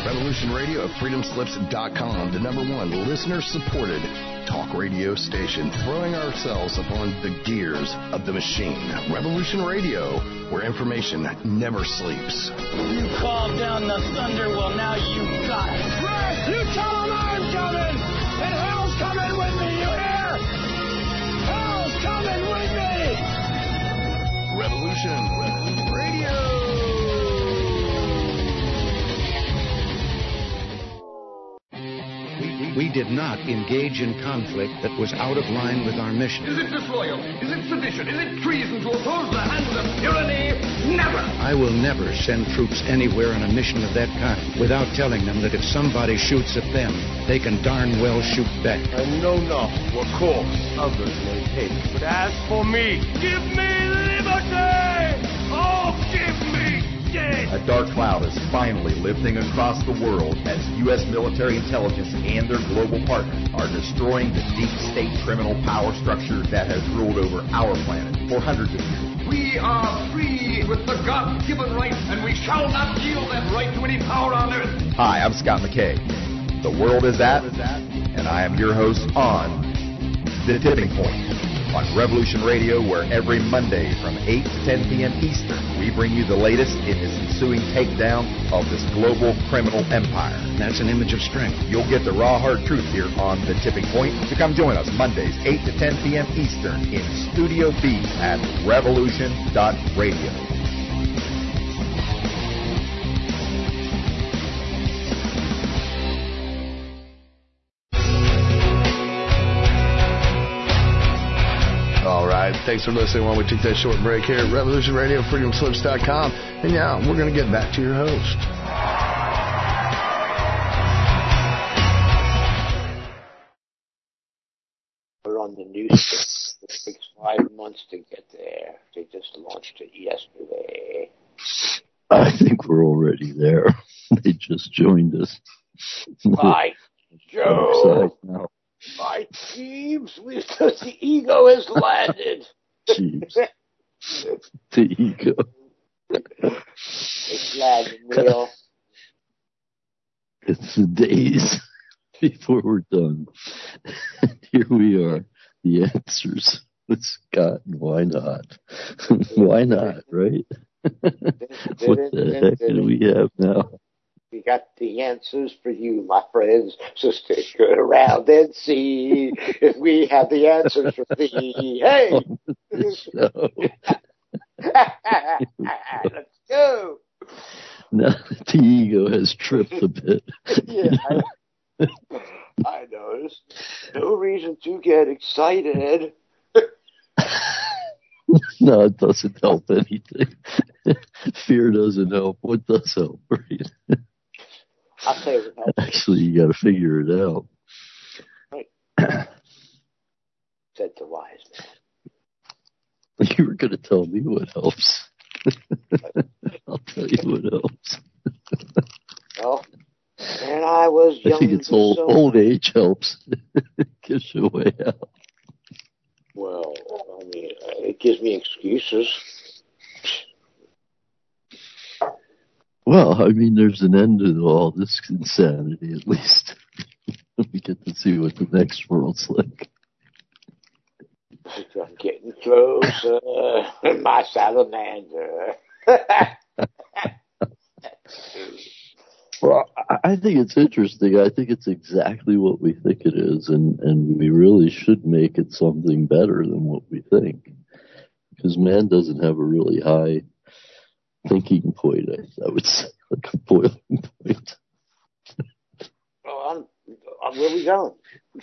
Revolution Radio at freedomslips.com, the #1 listener-supported talk radio station, throwing ourselves upon the gears of the machine. Revolution Radio, where information never sleeps. You called down the thunder, well, now you got it. Right, you tell them I'm coming, and hell's coming with me, you hear? Hell's coming with me! Revolution Radio. We did not engage in conflict that was out of line with our mission. Is it disloyal? Is it sedition? Is it treason to oppose the hands of tyranny? Never! I will never send troops anywhere on a mission of that kind without telling them that if somebody shoots at them, they can darn well shoot back. I know not what course others may take, but as for me, give me liberty! Oh, give me death! A dark cloud is finally lifting across the world as U.S. military intelligence and their global partners are destroying the deep state criminal power structure that has ruled over our planet for hundreds of years. We are free with the God-given right, and we shall not yield that right to any power on earth. Hi, I'm Scott McKay. The world is at, and I am your host on The Tipping Point on Revolution Radio, where every Monday from 8 to 10 p.m. Eastern, we bring you the latest in this ensuing takedown of this global criminal empire. That's an image of strength. You'll get the raw, hard truth here on The Tipping Point. So come join us Mondays, 8 to 10 p.m. Eastern in Studio B at revolution.radio. Thanks for listening while we took that short break here at Revolution Radio, freedomslips.com. And now we're going to get back to your host. We're on the news. It takes 5 months to get there. They just launched it yesterday. I think we're already there. They just joined us. By Joe! My Jeeves, the ego has landed. Jeeves. The ego. It's landing real. It's the days before we're done. Here we are. The answers with Scott, and why not? Why not, right? What the heck do we have now? We got the answers for you, my friends, so stick around and see if we have the answers for thee. Hey! Let's go! Now the ego has tripped a bit. Yeah, I noticed. No reason to get excited. No, it doesn't help anything. Fear doesn't help. What does help, right? I'll tell you what helps. Actually, you got to figure it out. Right. Said the wise man. You were going to tell me what helps. I'll tell you what helps. Well, when I was young, I think it's old age helps. It gives you a way out. Well, I mean, it gives me excuses. Well, I mean, there's an end to all this insanity, at least. We get to see what the next world's like. I'm getting closer, my salamander. Well, I think it's interesting. I think it's exactly what we think it is, and we really should make it something better than what we think. Because man doesn't have a really high thinking point, I would say, like a boiling point. Well, where are we going?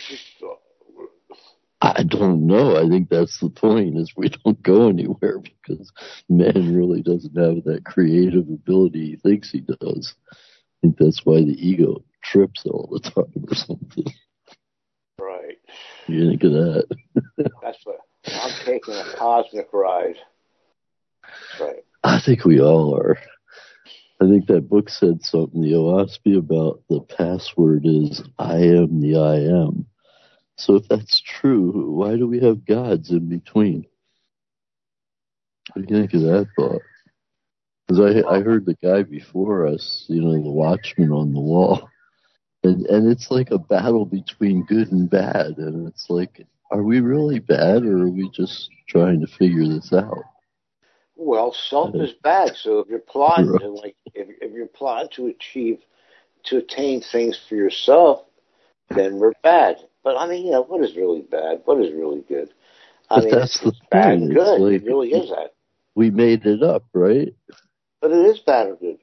I don't know. I think that's the point, is we don't go anywhere because man really doesn't have that creative ability he thinks he does. I think that's why the ego trips all the time or something. Right. You think of that? That's what I'm taking, a cosmic ride. Right. I think we all are. I think that book said something, the OSPI, about the password is I am the I am. So if that's true, why do we have gods in between? What do you think of that thought? Because I heard the guy before us, the watchman on the wall, and it's like a battle between good and bad, and it's like, are we really bad, or are we just trying to figure this out? Well, self is bad. So if you're plotting to if you're plotting to attain things for yourself, then we're bad. But I mean, what is really bad? What is really good? I mean, that's it's bad and good. Like, it really is that. We made it up, right? But it is bad or good.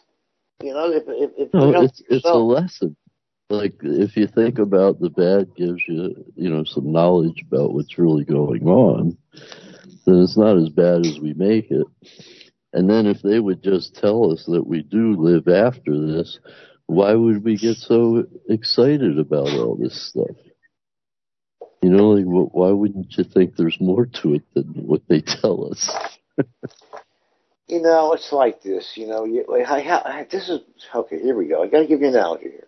It's a lesson. Like, if you think about the bad gives you, some knowledge about what's really going on, then it's not as bad as we make it. And then if they would just tell us that we do live after this, why would we get so excited about all this stuff? Why wouldn't you think there's more to it than what they tell us? It's like this. This is okay. Here we go. I got to give you an analogy here.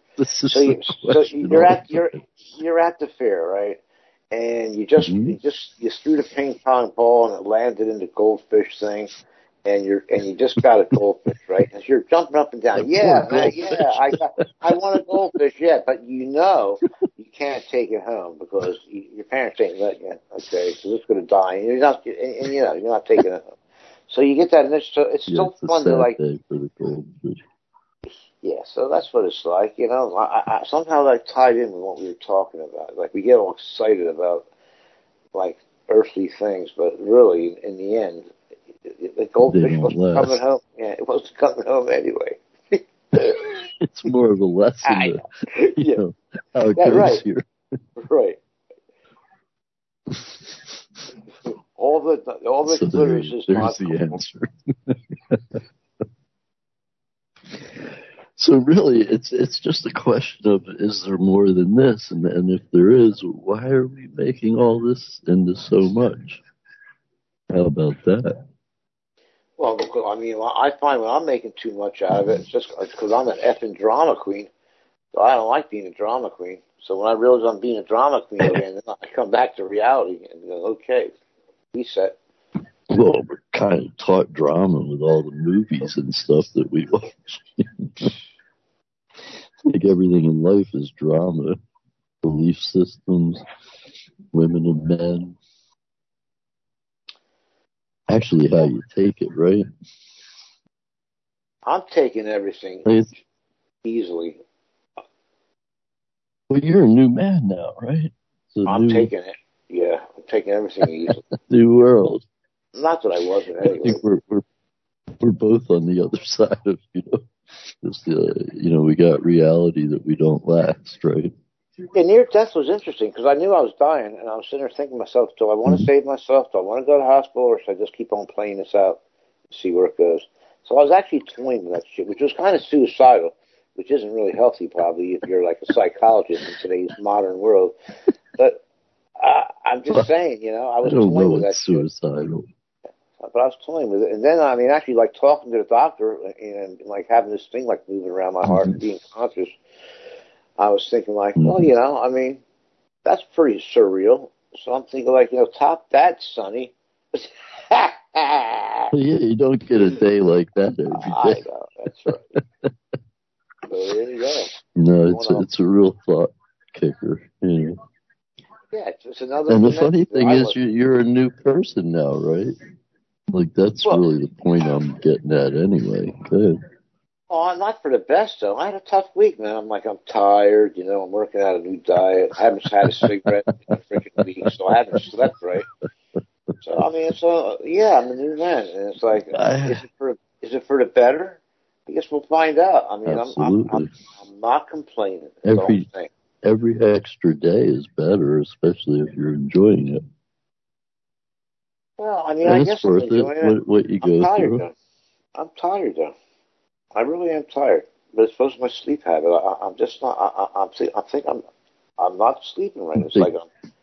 You're at the fair, right? And you threw the ping pong ball and it landed in the goldfish thing, and you just got a goldfish, right? And you're jumping up and down. I want a goldfish, but you can't take it home because your parents ain't letting you. Okay, so it's going to die, and you're not taking it home. So you get that, and it's still fun to like. Day for the goldfish. Yeah, so that's what it's like, I somehow that tied in with what we were talking about. Like, we get all excited about, like, earthly things, but really, in the end, the goldfish wasn't coming home. Yeah, it wasn't coming home anyway. It's more of a lesson how it goes here. Right. All the glitters is there's the answer. So really, it's just a question of, is there more than this? And if there is, why are we making all this into so much? How about that? Well, I find when I'm making too much out of it, it's just because I'm an effing drama queen. So I don't like being a drama queen. So when I realize I'm being a drama queen again, then I come back to reality and go, okay, reset. Well, we're kind of taught drama with all the movies and stuff that we watch. Like, everything in life is drama. Belief systems, women and men. Actually, how you take it, right? I'm taking everything easily. Well, you're a new man now, right? I'm taking it. Yeah, I'm taking everything easily. New world. Not that I wasn't anyway. I think we're both on the other side of, just, we got reality that we don't last, right? Yeah, near death was interesting because I knew I was dying, and I was sitting there thinking to myself, do I want to save myself? Do I want to go to the hospital, or should I just keep on playing this out and see where it goes? So I was actually toying with that shit, which was kind of suicidal, which isn't really healthy probably if you're like a psychologist in today's modern world. But I'm just saying, I was toying with that suicidal. Shit. But I was toying with it. And then, actually, like, talking to the doctor and like, having this thing, like, moving around my heart and being conscious, I was thinking, like, well, that's pretty surreal. So I'm thinking, like, top that, Sonny. Yeah, you don't get a day like that every day. I know, that's right. So there you go. No, it's a real thought kicker. Yeah, it's another. And the funny thing is, you're a new person now, right? Like, that's really the point I'm getting at anyway. Good. Oh, not for the best, though. I had a tough week, man. I'm tired, I'm working out a new diet. I haven't had a cigarette in a freaking week, so I haven't slept right. So, I'm a new man. And it's like, is it for the better? I guess we'll find out. Absolutely. I'm not complaining. Every extra day is better, especially if you're enjoying it. Well, I guess I'm enjoying it. What you go through. I'm tired, though. I really am tired. But it's supposed to be my sleep habit. I'm just not. I'm not sleeping right. It's like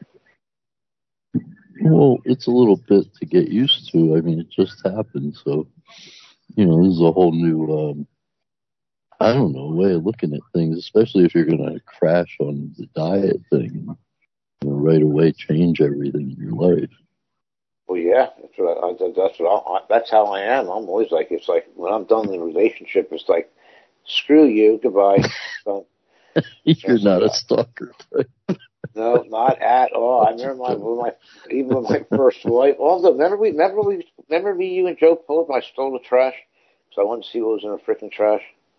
Well, it's a little bit to get used to. It just happened. So, this is a whole new, way of looking at things, especially if you're going to crash on the diet thing and right away change everything in your life. Well, yeah, that's how I am. I'm always like, it's like when I'm done in a relationship, it's like, screw you, goodbye. You're not a stalker type. No, not at all. I remember even with my first wife. Also, remember me, you and Joe Philip, I stole the trash because I wanted to see what was in the freaking trash.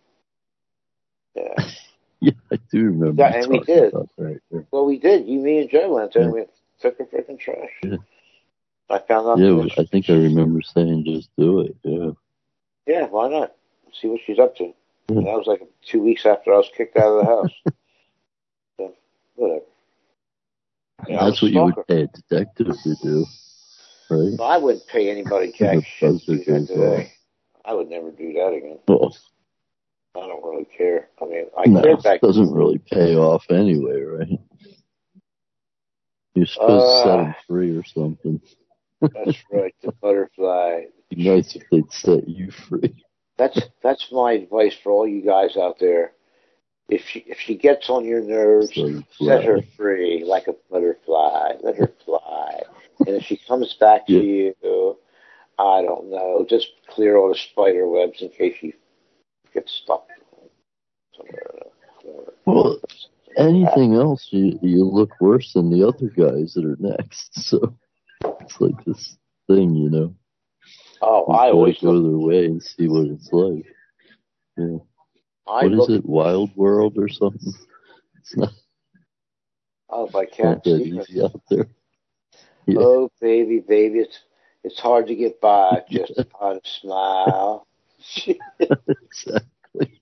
Yeah. Yeah, I do remember. Yeah, and we did. That, yeah. Well, we did. You, me, and Joe went there and we took the freaking trash. Yeah. I found out. Yeah, I think I remember saying just do it. Yeah. Yeah, why not? See what she's up to. Yeah. And that was like 2 weeks after I was kicked out of the house. So, whatever. Yeah, that's what you would pay a detective to do, right? I wouldn't pay anybody jack shit to do that today. I would never do that again. Well, I don't really care. I mean, care back. It doesn't really pay off anyway, right? You're supposed to set them free or something. That's right, the butterfly. It'd be nice if they'd set you free. That's my advice for all you guys out there. If she gets on your nerves, set her free like a butterfly. Let her fly. And if she comes back to you, I don't know, just clear all the spider webs in case she gets stuck somewhere. Well, anything else, you look worse than the other guys that are next. So it's like this thing, you know. Oh, I always go their way and see what it's like. Yeah. What is it? Wild World or something? It's not. Oh, by Cat Stevens. Easy out there. Yeah. Oh, baby, it's hard to get by just upon a smile. Exactly.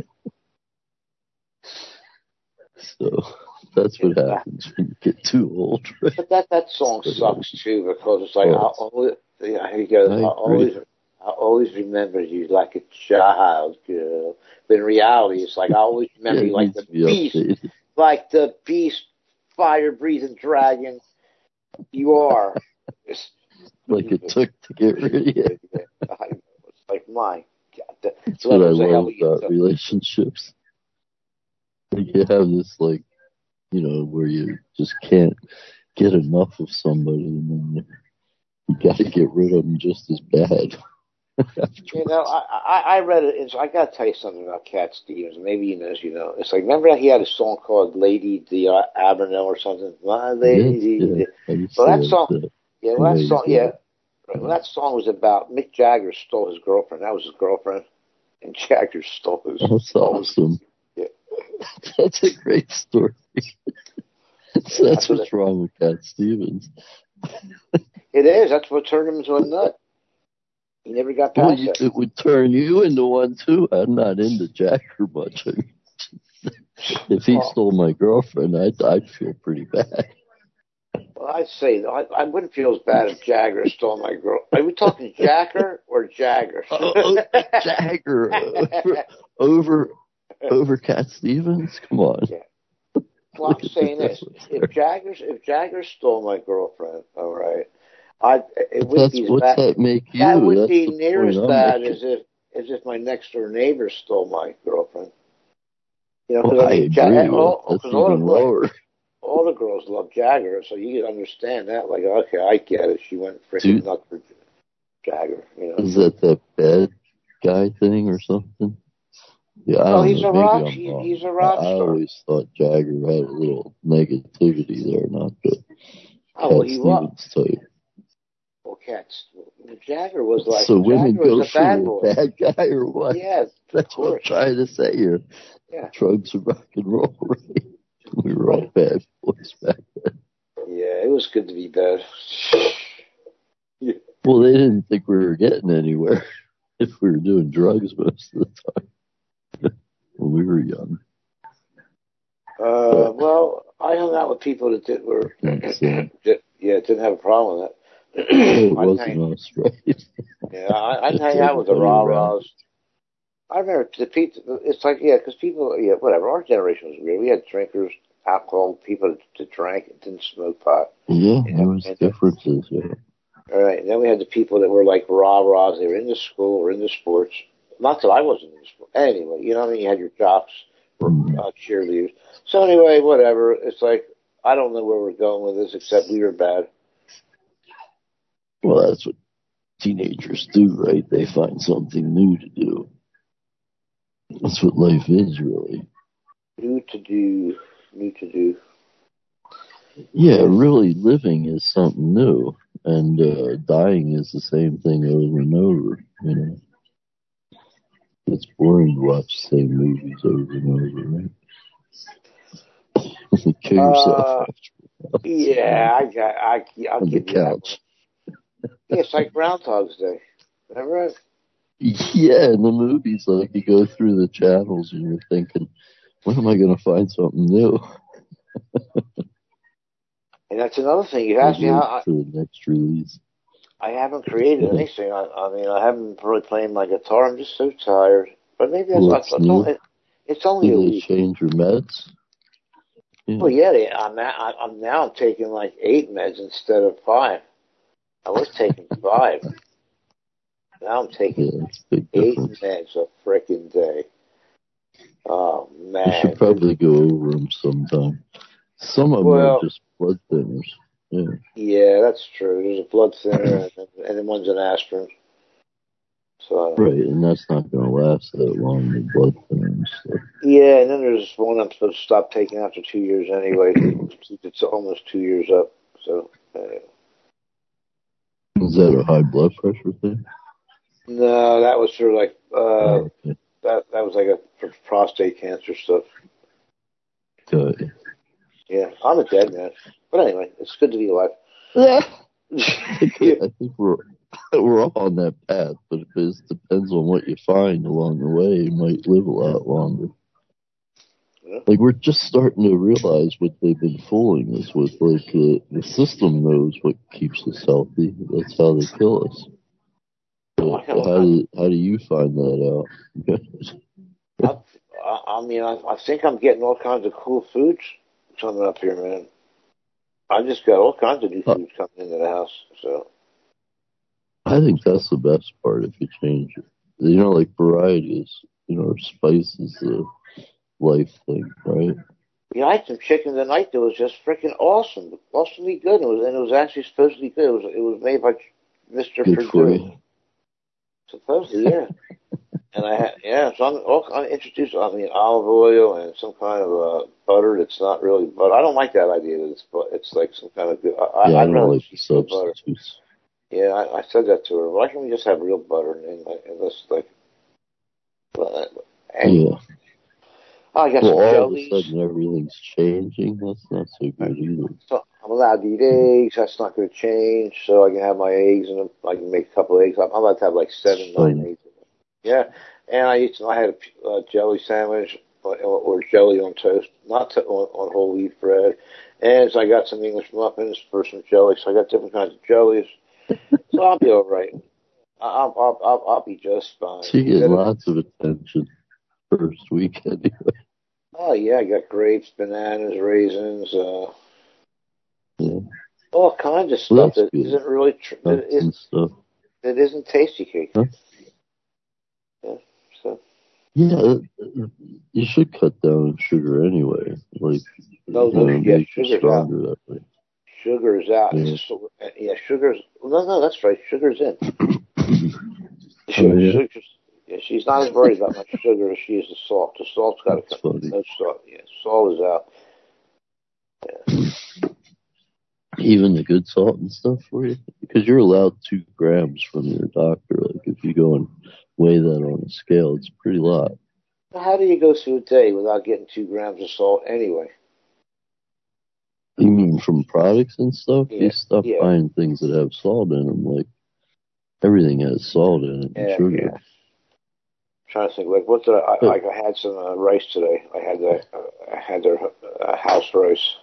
So that's what happens when you get too old, right? But that song sucks too because it's like I always remember you like a child, girl. But in reality, it's like I always remember you like the beast, fire-breathing dragon you are. Like it took to get rid of you. It's like, my God. That's what I love about relationships. Like you have this, like, you know, where you just can't get enough of somebody, and then you got to get rid of them just as bad. You know, I read it. I got to tell you something about Cat Stevens. Maybe you know. It's like, remember he had a song called Lady Abramelin or something? My Lady. Well, that song. Well, that song was about Mick Jagger stole his girlfriend. That was his girlfriend, and Jagger stole his. That's awesome. Yeah. That's a great story. That's what's wrong with Cat Stevens. It is. That's what turned him into a nut. He never got past that. It would turn you into one, too. I'm not into Jagger much. I mean, if he stole my girlfriend, I'd feel pretty bad. Well, I'd say I wouldn't feel as bad if Jagger stole my girl. Are we talking Jagger or Jagger? Jagger over Cat Stevens? Come on. Yeah. Well, I'm saying this: if Jagger stole my girlfriend, all right, it wouldn't be as bad. That make you? That would be near as bad as if my next door neighbor stole my girlfriend. You know, I agree. That's even lower. All the girls love Jagger, so you can understand that. Like, okay, I get it. She went freaking nuts for Jagger. You know, is that bad guy thing or something? Yeah, he's a rock. He's a rock star. I always thought Jagger had a little negativity there, not the Cat Stevens type. Well, Jagger was like. So women go for a bad guy or what? Yeah, that's what I'm trying to say here. Yeah, drugs and rock and roll, right? We were all bad boys back then. Yeah, it was good to be bad. Yeah. Well, they didn't think we were getting anywhere if we were doing drugs most of the time when we were young. Well, I hung out with people that didn't have a problem with that. It wasn't us, right? Yeah, I'd hang out with the rah-rahs. I remember the people, it's like, because people, whatever, our generation was weird. We had drinkers, alcohol, people that drank and didn't smoke pot. Yeah, there was differences, yeah. All right, and then we had the people that were like rah-rahs. They were into school or into sports. Not that I wasn't into sports. Anyway, you know what I mean? You had your jocks or cheerleaders. So anyway, whatever. It's like, I don't know where we're going with this except we were bad. Well, that's what teenagers do, right? They find something new to do. That's what life is, really. New to do. Yeah, really, living is something new, and dying is the same thing over and over. You know, it's boring to watch the same movies over and over, right? Kill yourself after. Yeah, I'll on the give you that one. couch. Yeah, it's like Groundhog's Day. Remember it? Yeah, in the movies, like you go through the channels and you're thinking, when am I going to find something new? And that's another thing. You asked me how for the next release. I haven't created anything. I mean, I haven't really played my guitar. I'm just so tired. But maybe it's only Did a they week. change your meds? Yeah. Well, yeah, I'm now taking like 8 meds instead of 5. I was taking 5. Now I'm taking 8 meds a frickin' day. Oh, man. You should probably go over them sometime. Some of them are just blood thinners. Yeah, that's true. There's a blood thinner and then one's an aspirin. So, right, and that's not going to last that long, the blood thinner and stuff. Yeah, and then there's one I'm supposed to stop taking after 2 years anyway. It's almost 2 years up. So, Is that a high blood pressure thing? No, that was for like that was like for prostate cancer stuff. Good. Yeah, I'm a dead man. But anyway, it's good to be alive. I think we're all on that path, but it depends on what you find along the way. You might live a lot longer. Yeah. Like, we're just starting to realize what they've been fooling us with. Like, the system knows what keeps us healthy. That's how they kill us. So how do you find that out? I mean, I think I'm getting all kinds of cool foods coming up here, man. I just got all kinds of new foods coming into the house. So I think that's the best part if you change it. You know, like variety is, spice is the life thing, right? Yeah, I had some chicken tonight that was just freaking awesome. Awesomely good. It was actually supposed to be good. It was made by Mr. Good Purdue. for you. Supposedly, yeah. And so I'm introduced, olive oil and some kind of butter that's not really butter. I don't like that idea that it's like some kind of good. I don't like the substitutes. Yeah, I said that to her. Why can't we just have real butter and this like? Yeah. I got some all jellies. Of a sudden everything's changing. That's not so good either. So I'm allowed to eat eggs. That's not going to change. So I can have my eggs and I can make a couple of eggs. I'm allowed to have like 7, 9 eggs. Yeah, and I had a jelly sandwich or jelly on toast, not on whole wheat bread. And so I got some English muffins for some jelly. So I got different kinds of jellies. So I'll be all right. I'll be just fine. So you get lots of attention first week anyway. Oh yeah, I got grapes, bananas, raisins, all kinds of stuff that isn't really that isn't tasty cake. Huh? Yeah, so. Yeah, you should cut down on sugar anyway. Like, sugar's out. That way. Sugar's out. Yeah, sugar's. No, that's right. Sugar's in. She's not as worried about my sugar as she is the salt. The salt's got to come. No salt. Yeah, salt is out. Yeah. Even the good salt and stuff for you? Because you're allowed 2 grams from your doctor. Like, if you go and weigh that on a scale, it's a pretty lot. How do you go through a day without getting 2 grams of salt anyway? You mean from products and stuff? Yeah. You stop buying things that have salt in them. Like, everything has salt in it and sugar. Yeah. I'm trying to think, like, what did I had some rice today. I had their house rice.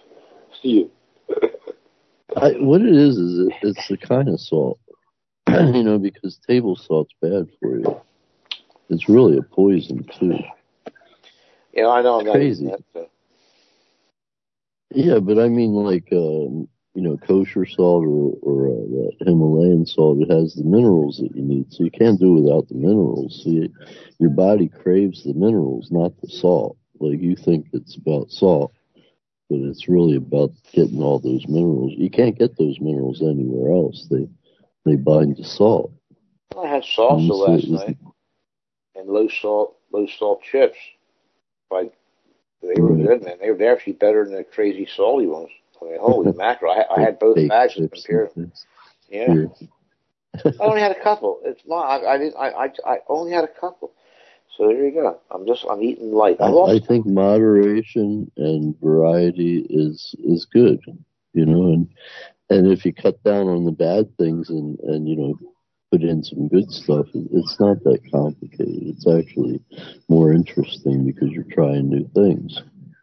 What it is it's the kind of salt, because table salt's bad for you. It's really a poison too. Yeah, I know. It's crazy. Yeah, but I mean, like, kosher salt or that Himalayan salt, it has the minerals that you need. So you can't do it without the minerals. So your body craves the minerals, not the salt. Like, you think it's about salt, but it's really about getting all those minerals. You can't get those minerals anywhere else. They bind to salt. I had salsa last night and low salt chips. Like, they were good, man. They're actually better than the crazy salty ones. I mean, holy mackerel! I had both bags to compare. Yeah. I only had a couple. It's not. I only had a couple. So there you go. I'm eating light. I think moderation and variety is good, you know, and if you cut down on the bad things and you know, put in some good stuff, it's not that complicated. It's actually more interesting because you're trying new things.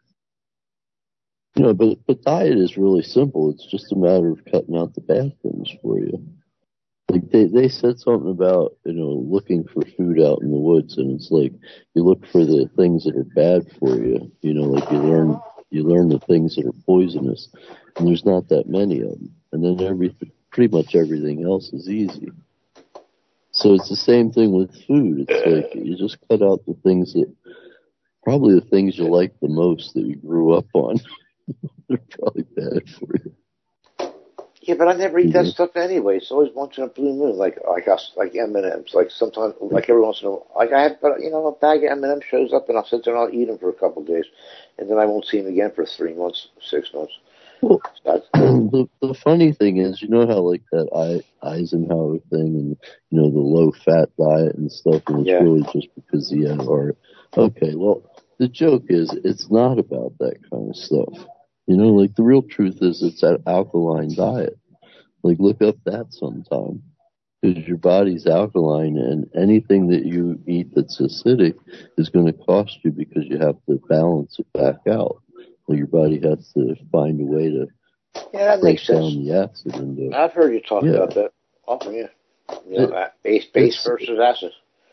You know, but diet is really simple. It's just a matter of cutting out the bad things for you. Like they said something about, you know, looking for food out in the woods, and it's like you look for the things that are bad for you. You know, like you learn the things that are poisonous, and there's not that many of them. And then pretty much everything else is easy. So it's the same thing with food. It's like you just cut out the things that, probably the things you like the most that you grew up on. They're probably bad for you. Yeah, but I never eat that stuff anyway. It's always once in a blue moon, like M&Ms. Like sometimes, like every once in a while, like I have, you know, a bag of M&Ms shows up, and I'll sit there and I'll eat them for a couple of days, and then I won't see them again for 3 months, 6 months. Well, the funny thing is, you know how like that Eisenhower thing, and you know the low fat diet and stuff, and it's really just because he had heart. Okay, well, the joke is it's not about that kind of stuff. You know, like the real truth is it's that alkaline diet. Like look up that sometime. Because your body's alkaline, and anything that you eat that's acidic is going to cost you because you have to balance it back out. Well, your body has to find a way to break down the acid. And, I've heard you talk about that often, You know, base versus acid.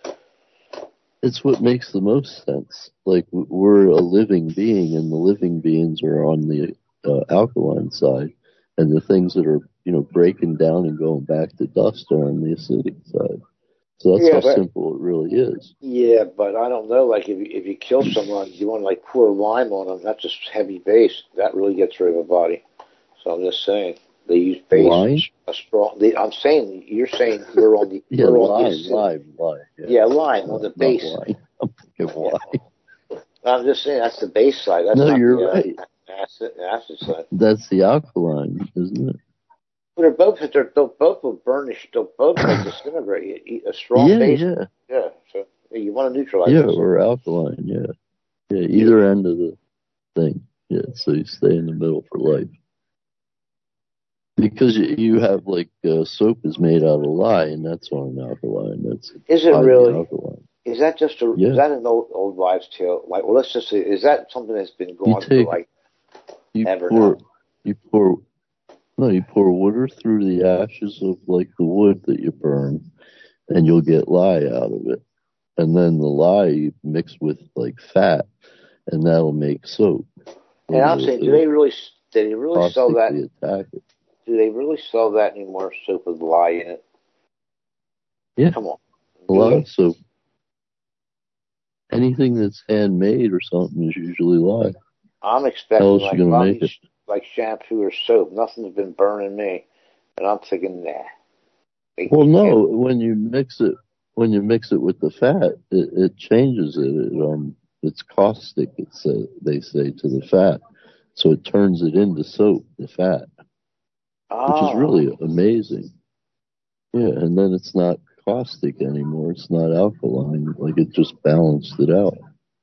It's what makes the most sense. Like, we're a living being, and the living beings are on the alkaline side, and the things that are, you know, breaking down and going back to dust are on the acidic side. So that's how simple it really is. Yeah, but I don't know. Like, if you kill someone, you want to, like, pour lime on them. That's just heavy base. That really gets rid of a body. So I'm just saying. They use base. Lime? I'm saying, you're saying we're on the... lime. Yeah, lime on the base. Lime. I'm thinking lime. I'm just saying that's the base side. That's not you're the, right. Acid side. That's the alkaline, isn't it? But they'll both will burnish. They'll both like disintegrate. You eat a strong base. Yeah. So you want to neutralize. Yeah, or alkaline. Yeah. Either end of the thing. Yeah. So you stay in the middle for life. Because you have like soap is made out of lye, and that's on an alkaline. Is it really? Alkaline. Is that just is that an old wives' tale? Like, well, let's just say, is that something that's been going for like ever? You pour water through the ashes of like the wood that you burn, and you'll get lye out of it. And then the lye you mix with like fat, and that'll make soap. And I'm saying, do they really sell that? Attack it. Do they really sell that anymore? Soap with lye in it? Yeah. Come on. A lot of soap. Anything that's handmade or something is usually lye. I'm expecting like shampoo or soap. Nothing's been burning me, and I'm thinking, nah. Well, no. When you mix it with the fat, it changes it. It's caustic. They say to the fat, so it turns it into soap. The fat. Which is really amazing. Yeah, and then it's not caustic anymore. It's not alkaline. Like, it just balanced it out.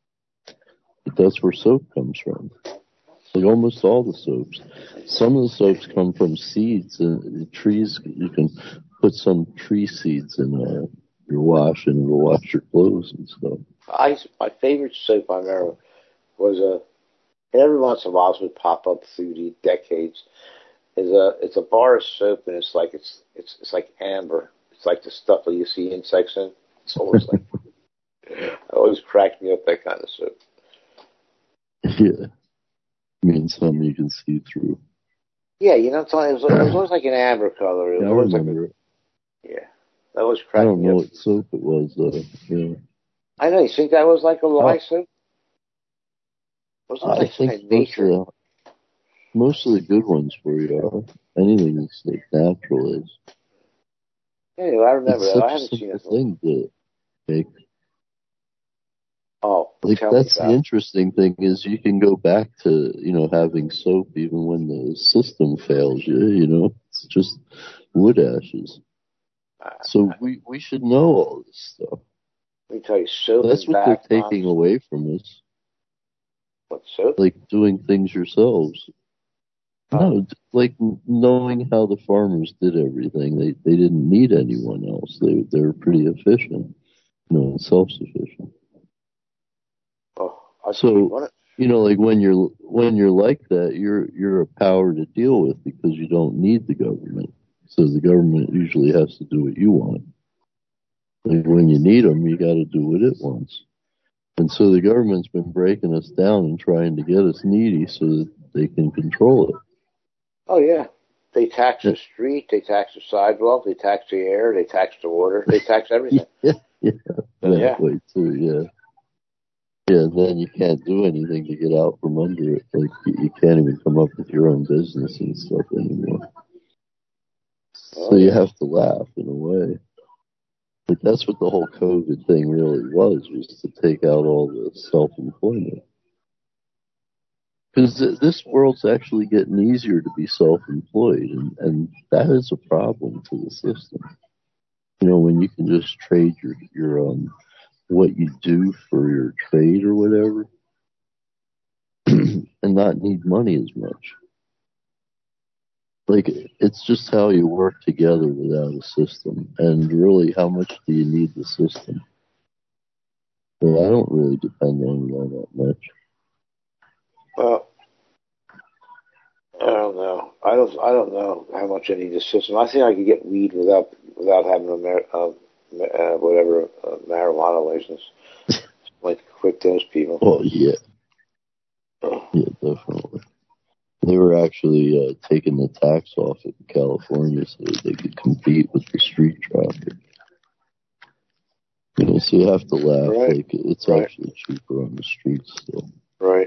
But that's where soap comes from. Like almost all the soaps. Some of the soaps come from seeds and trees. You can put some tree seeds in your wash, and it'll wash your clothes and stuff. My favorite soap I remember was every once in a while it would pop up through the decades. It's a bar of soap, and it's like amber. It's like the stuff that you see insects in. It's always like it always cracked me up, that kind of soap. Yeah, I mean something you can see through. Yeah, you know, it was always like an amber color. I remember it. Yeah, that was cracking me up. I don't know what soap it was though. Yeah. I know. You think that was like a lye soap? I think nature. Most of the good ones for you are anything that's like natural is. Anyway, I remember it's that. such I haven't a seen it. simple thing to make. Oh, like that's the interesting thing is you can go back to, having soap even when the system fails you, it's just wood ashes. So we should know all this stuff. Let me tell you, soap. That's what they're taking away from us. What, soap? Like doing things yourselves. No, like knowing how the farmers did everything. They didn't need anyone else. They were pretty efficient, and self-sufficient. So, like when you're like that, you're a power to deal with because you don't need the government. So the government usually has to do what you want. Like when you need them, you got to do what it wants. And so the government's been breaking us down and trying to get us needy so that they can control it. Oh yeah, they tax the street, they tax the sidewalk, they tax the air, they tax the water, they tax everything. That way too. Yeah, and then you can't do anything to get out from under it. Like, you can't even come up with your own business and stuff anymore. So you have to laugh in a way. But that's what the whole COVID thing really was to take out all the self-employment. Because this world's actually getting easier to be self-employed, and that is a problem to the system. When you can just trade your what you do for your trade or whatever, and not need money as much. Like, it's just how you work together without a system. And really, how much do you need the system? Well, I don't really depend on it all that much. Well, I don't know. I don't know how much I need the system. I think I could get weed without having a marijuana license. Like, quit those people. Oh, yeah. Yeah, definitely. They were actually taking the tax off it in California so that they could compete with the street traffic. So you have to laugh. Right. Like, it's actually cheaper on the streets still. Right.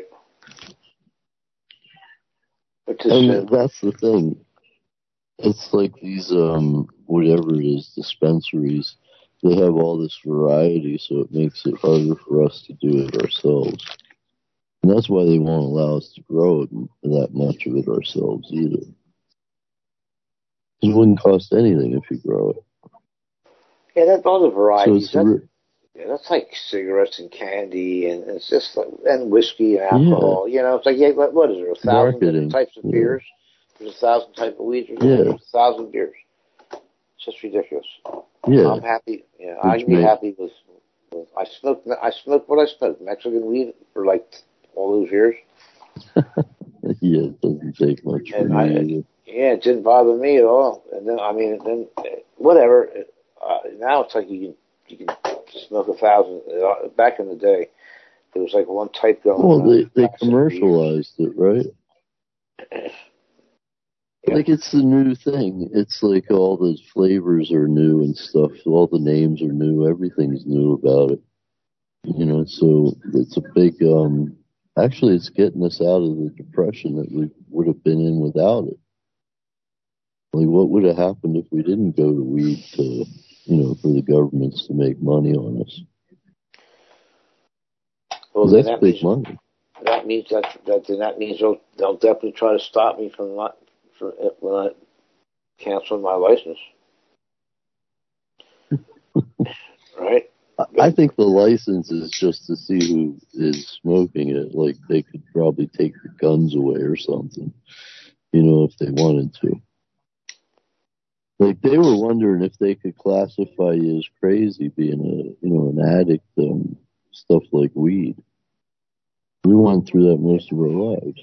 And that's the thing. It's like these, whatever it is, dispensaries, they have all this variety, so it makes it harder for us to do it ourselves. And that's why they won't allow us to grow it, that much of it ourselves either. It wouldn't cost anything if you grow it. Yeah, that's all the varieties. So that's like cigarettes and candy, and it's just like, and whiskey and alcohol. Yeah. It's like, what is there, 1,000 different types of beers? There's 1,000 types of weeds. There's 1,000 beers. It's just ridiculous. Yeah. I'm happy. I can be happy with. I smoked what I smoked, Mexican weed, for like all those years. Yeah, it doesn't take much for me. Yeah, it didn't bother me at all. And then, whatever. Now it's like you can smoke 1,000. Back in the day, there was like one type going on. Well, they commercialized it, right? Yeah. Like, it's the new thing. It's like all the flavors are new and stuff. All the names are new. Everything's new about it. So it's a big, actually it's getting us out of the depression that we would have been in without it. Like, what would have happened if we didn't go to weed to, for the governments to make money on us? Well, that's big money. That means they'll definitely try to stop me from when I cancel my license. Right? I think the license is just to see who is smoking it. Like, they could probably take your guns away or something, if they wanted to. Like, they were wondering if they could classify you as crazy being an addict, stuff like weed. We went through that most of our lives.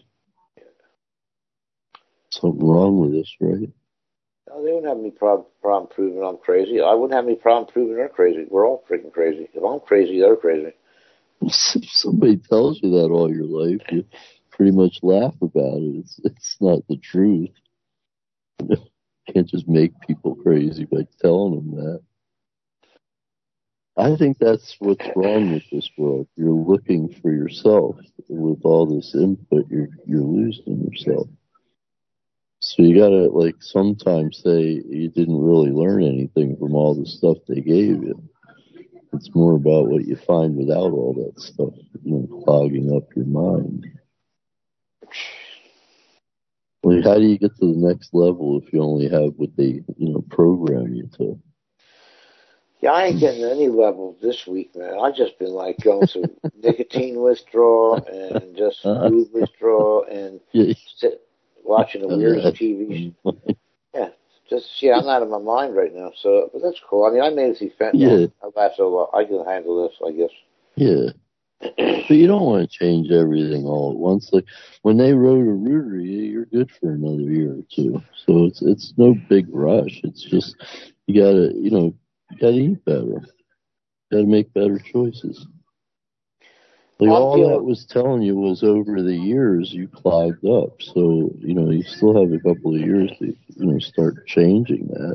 Something wrong with us, right? No, they wouldn't have any problem proving I'm crazy. I wouldn't have any problem proving they're crazy. We're all freaking crazy. If I'm crazy, they're crazy. If somebody tells you that all your life, you pretty much laugh about it. It's not the truth. You can't just make people crazy by telling them that. I think that's what's wrong with this world. You're looking for yourself. With all this input, you're losing yourself. So So you gotta, like, sometimes say you didn't really learn anything from all the stuff they gave you. It's more about what you find without all that stuff, clogging up your mind. Like, how do you get to the next level if you only have what they, program you to? Yeah, I ain't getting any level this week, man. I've just been like going through nicotine withdrawal and just food withdrawal and watching the weirdest TV. Yeah, I'm out of my mind right now. So, but that's cool. I mean, I made it through fentanyl. Yeah. I laughed so well. I can handle this, I guess. Yeah. But you don't want to change everything all at once. Like when they wrote a Rotary, you're good for another year or two. So it's no big rush. It's just you gotta eat better. You gotta make better choices. Like all that was telling you was over the years you clogged up. So, you still have a couple of years to, start changing that.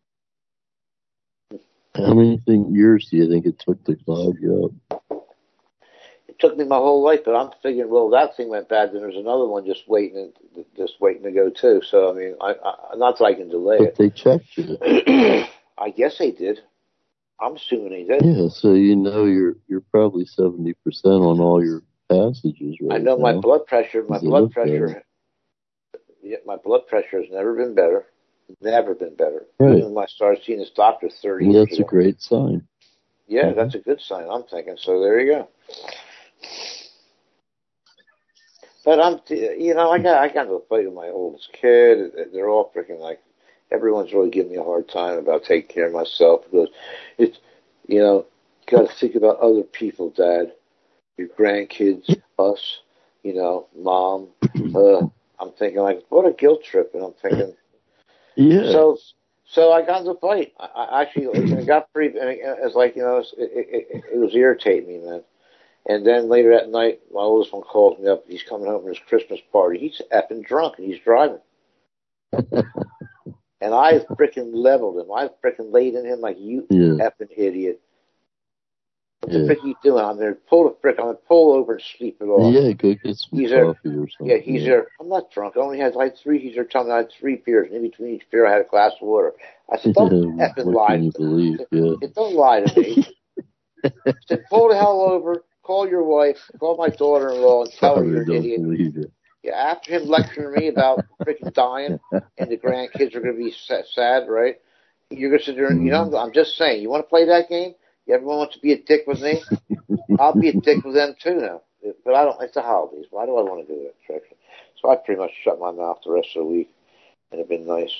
How many years do you think it took to clog you up? It took me my whole life, but I'm figuring, well, that thing went bad, then there's another one just waiting to go too. So, I mean, I not that I can delay it. But they checked you. I guess they did. I'm assuming they did. Yeah, so you're probably 70% on all your passages right now. I know my blood pressure has never been better. Never been better. Right. Even when I started seeing this doctor 30 years ago. That's a great sign. Yeah, that's a good sign, I'm thinking. So there you go. But I got into a fight with my oldest kid. They're all freaking like, everyone's really giving me a hard time about taking care of myself because it's, got to think about other people, Dad, your grandkids, us, Mom. I'm thinking like, what a guilt trip, and I'm thinking, yeah. So I got into a fight. I actually got pretty. It's like it was irritating me, man. And then later that night, my oldest one calls me up. He's coming home from his Christmas party. He's effing drunk and he's driving. And I freaking leveled him. I freaking laid in him like, you effing idiot. What the frick are you doing? I'm going to pull over and sleep it off. Yeah, go get some coffee or something. Yeah, he's there. I'm not drunk. I only had like three. He's there telling me I had 3 beers. And in between each beer, I had a glass of water. I said, don't effing lie to me. Don't lie to me. I said, pull the hell over, call your wife, call my daughter-in-law, and tell her you're an idiot. Yeah, after him lecturing me about freaking dying and the grandkids are going to be sad, right? You're going to sit there and, I'm just saying, you want to play that game? Everyone wants to be a dick with me? I'll be a dick with them too now. But I don't, it's the holidays. Why do I want to do that? So I pretty much shut my mouth the rest of the week, and it's been nice.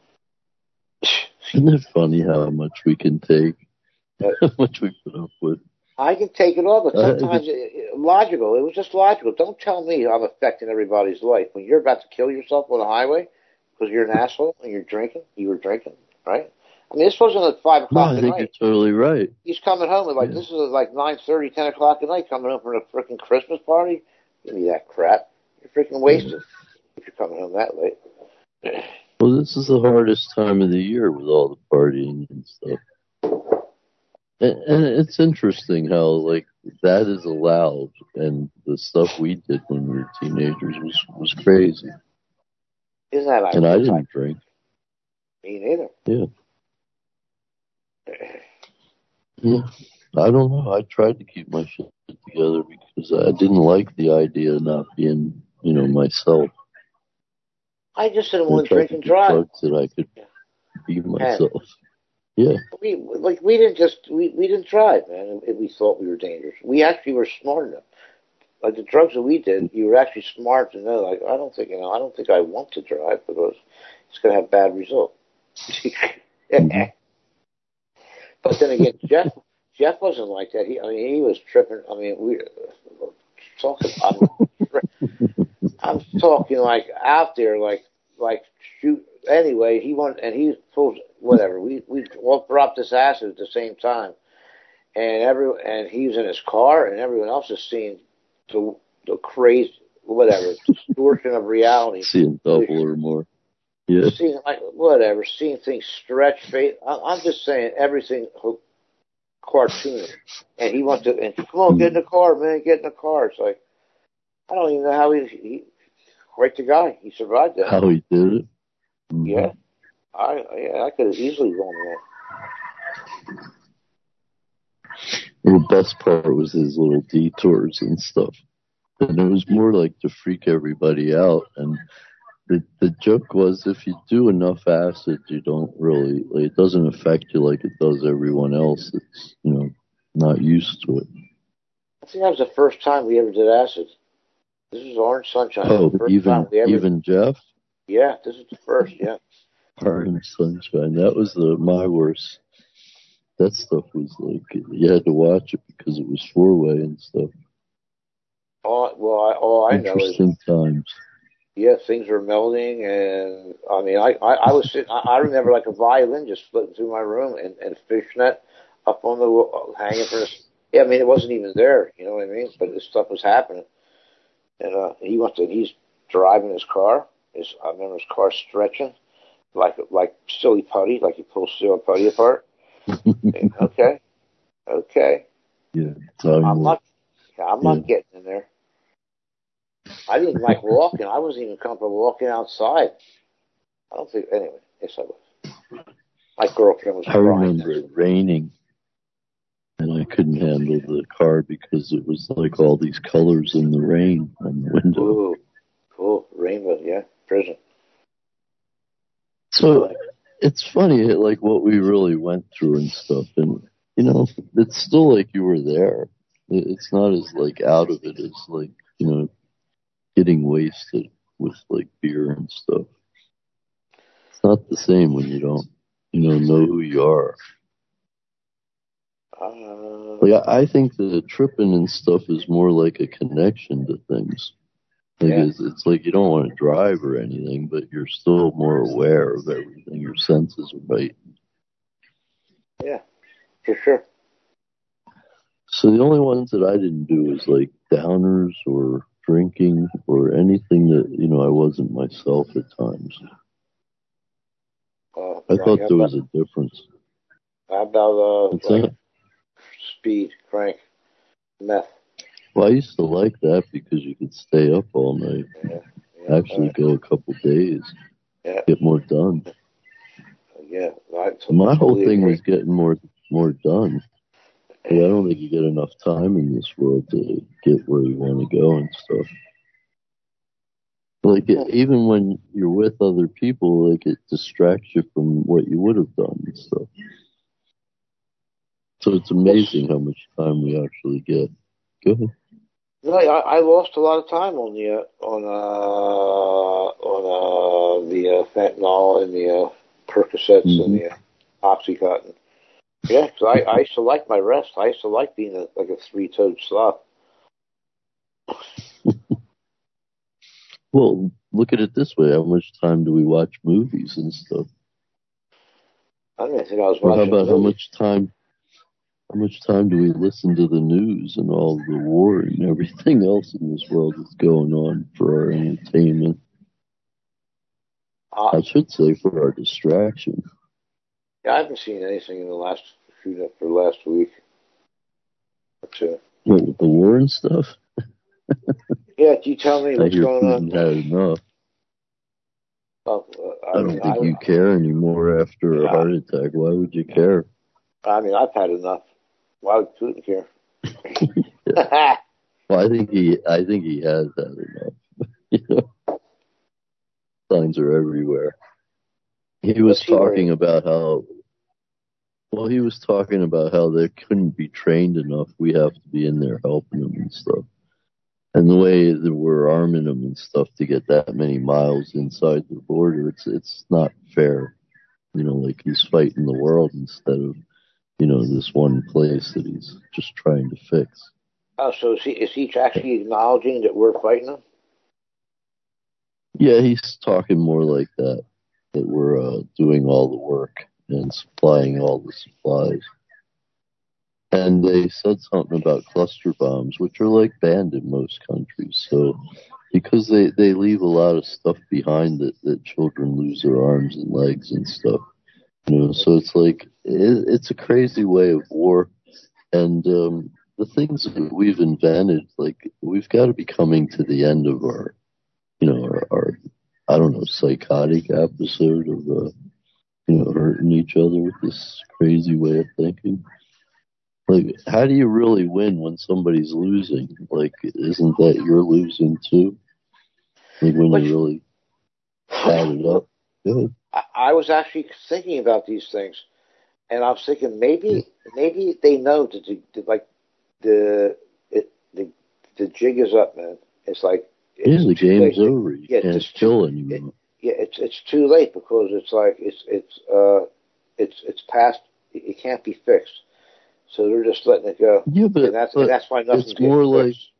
Isn't it funny how much we can take? How much we put up with? I can take it all, but sometimes logical. It was just logical. Don't tell me I'm affecting everybody's life. When you're about to kill yourself on the highway because you're an asshole and you're drinking, right? I mean, this wasn't at 5 o'clock at night. I think you're totally right. He's coming home at this is like 9:30, 10 o'clock at night, coming home from a freaking Christmas party. Give me that crap. You're freaking wasted if you're coming home that late. Well, this is the hardest time of the year with all the partying and stuff. And it's interesting how, like, that is allowed, and the stuff we did when we were teenagers was crazy. Isn't that ironic? And I didn't drink. Me neither. Yeah. Yeah. I don't know. I tried to keep my shit together because I didn't like the idea of not being, myself. I just didn't want to drink and drive. Drugs that I could be myself. Yeah. We didn't drive, man. We thought we were dangerous. We actually were smart enough. Like the drugs that we did, you were actually smart to know. Like I don't think I want to drive because it's going to have bad results. But then again, Jeff wasn't like that. He was tripping. I mean, I'm talking like out there, like shoot. Anyway, he pulls whatever. We all dropped this acid at the same time, and he was in his car, and everyone else is seeing the crazy whatever distortion of reality. Seeing double or more. Yeah. Seeing things stretch. I'm just saying everything cartoony. And he wants to, and come on, get in the car, man, get in the car. It's like, I don't even know how he quite the guy. He survived that. How he did it? Mm-hmm. Yeah, I could have easily gone there. The best part was his little detours and stuff. And it was more like to freak everybody out. And the joke was, if you do enough acid, you don't really, like, it doesn't affect you like it does everyone else that's, not used to it. I think that was the first time we ever did acid. This is Orange Sunshine. Oh, even Jeff? Yeah, this is the first, yeah. Orange Sunshine. That was my worst. That stuff was like, you had to watch it because it was 4-way and stuff. All I know is interesting times. Yeah, things were melting, and I mean, I was sitting. I remember like a violin just flitting through my room, and fishnet up on the wall, hanging from this. Yeah, I mean, it wasn't even there. You know what I mean? But this stuff was happening, and he's driving his car. I remember his car stretching like silly putty, like you pull silly putty apart. Okay. Yeah, I'm not getting in there. I didn't like walking. I wasn't even comfortable walking outside. I don't think, anyway, yes I was. My girlfriend was crying. I remember it raining, and I couldn't handle the car because it was like all these colors in the rain on the window. Ooh, cool. Rainbow, yeah. Prison. So, it's funny, like, what we really went through and stuff, and, it's still like you were there. It's not as, like, out of it as, like, getting wasted with, like, beer and stuff. It's not the same when you don't, know who you are. Like, I think the tripping and stuff is more like a connection to things. Like, it's like you don't want to drive or anything, but you're still more aware of everything. Your senses are heightened. Yeah, for sure. So the only ones that I didn't do was, like, downers or drinking or anything that, I wasn't myself at times. I thought there was a difference. How about speed, crank, meth? Well, I used to like that because you could stay up all night. Yeah, actually go a couple days. Yeah. Get more done. Yeah. My whole thing was getting more done. I don't think you get enough time in this world to get where you want to go and stuff. Like, even when you're with other people, like, it distracts you from what you would have done and stuff. So it's amazing how much time we actually get. Go ahead. No, I lost a lot of time on the fentanyl and the Percocets and the Oxycontin. Yeah, because I used to like my rest. I used to like being like a three-toed sloth. Well, look at it this way. How much time do we watch movies and stuff? I don't think I was watching how about movies. how much time do we listen to the news and all the war and everything else in this world that's going on for our entertainment? I should say for our distraction. Yeah, I haven't seen anything in the last week or two. What, with the war and stuff? Yeah, can you tell me what's going on? Putin had enough. I don't think you care anymore after a heart attack. Why would you care? I mean, I've had enough. Why would Putin care? Well, I think he has had enough. Signs are everywhere. He was talking about how they couldn't be trained enough. We have to be in there helping them and stuff. And the way that we're arming them and stuff to get that many miles inside the border, it's not fair. Like he's fighting the world instead of, this one place that he's just trying to fix. Oh, so is he actually acknowledging that we're fighting them? Yeah, he's talking more like that we're doing all the work and supplying all the supplies. And they said something about cluster bombs, which are like banned in most countries. So, because they leave a lot of stuff behind that children lose their arms and legs and stuff. So it's like, it's a crazy way of war. And the things that we've invented, like, we've got to be coming to the end of our I don't know, psychotic episode of, hurting each other with this crazy way of thinking. Like, how do you really win when somebody's losing? Like, isn't that you're losing too? Like, when you really add it up? Good. I was actually thinking about these things, and I was thinking maybe they know that the jig is up, man. It's like the game's over. You can't kill anymore. It's too late because it's like it's past. It can't be fixed. So they're just letting it go. Yeah, but that's why nothing's it's more like fixed.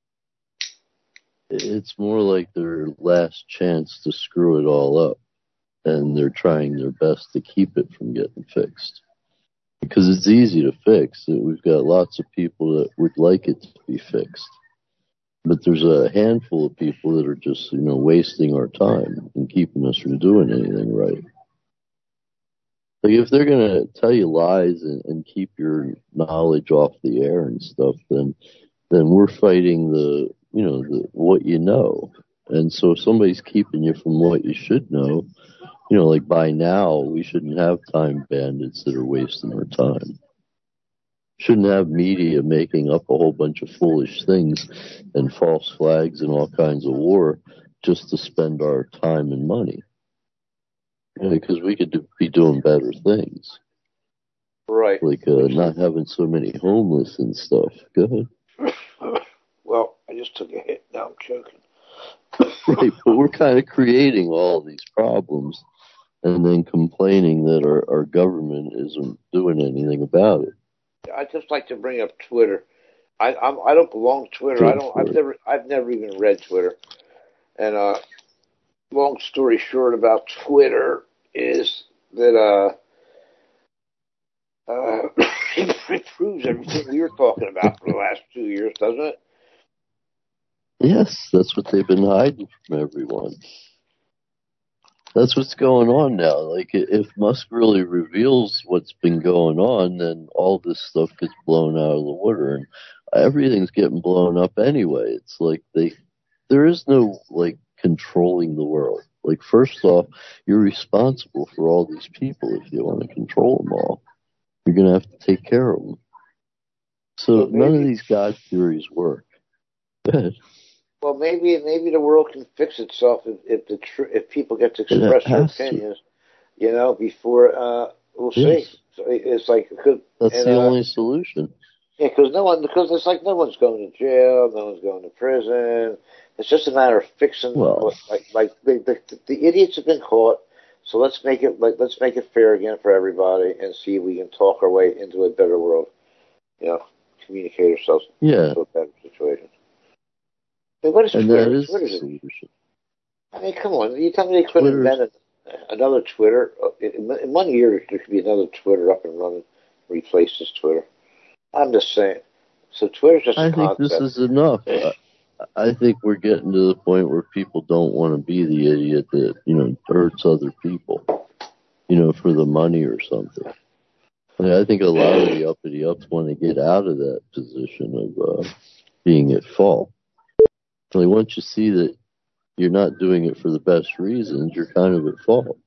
It's more like their last chance to screw it all up, and they're trying their best to keep it from getting fixed. Because it's easy to fix. We've got lots of people that would like it to be fixed. But there's a handful of people that are just, wasting our time and keeping us from doing anything right. Like, if they're going to tell you lies and keep your knowledge off the air and stuff, then we're fighting the what you know. And so if somebody's keeping you from what you should know, like by now, we shouldn't have time bandits that are wasting our time. Shouldn't have media making up a whole bunch of foolish things and false flags and all kinds of war just to spend our time and money. Because we could be doing better things. Right. Like not having so many homeless and stuff. Go ahead. Well, I just took a hit. Now I'm choking. Right, but we're kind of creating all these problems and then complaining that our government isn't doing anything about it. I'd just like to bring up Twitter. I don't belong to Twitter. I've never even read Twitter. And long story short about Twitter is that it proves everything we were talking about for the last 2 years, doesn't it? Yes, that's what they've been hiding from everyone. That's what's going on now. Like, if Musk really reveals what's been going on, then all this stuff gets blown out of the water, and everything's getting blown up anyway. It's like there is no, like, controlling the world. Like, first off, you're responsible for all these people if you want to control them all. You're going to have to take care of them. So none of these God theories work. Go ahead. Well, maybe the world can fix itself if people get to express their opinions, before we'll see. So it's like that's the only solution. Yeah, because it's like no one's going to jail, no one's going to prison. It's just a matter of fixing. Well, the idiots have been caught, so let's make it fair again for everybody and see if we can talk our way into a better world. Communicate ourselves into a better situation. I mean, what is Twitter? That is the solution. I mean, come on. You tell me they couldn't invent another Twitter. In 1 year, there could be another Twitter up and running, replace this Twitter. I'm just saying. So Twitter's just a concept. I think this is enough. I think we're getting to the point where people don't want to be the idiot that, hurts other people, for the money or something. I think a lot of the uppity-ups want to get out of that position of being at fault. Like, once you see that you're not doing it for the best reasons, you're kind of at fault.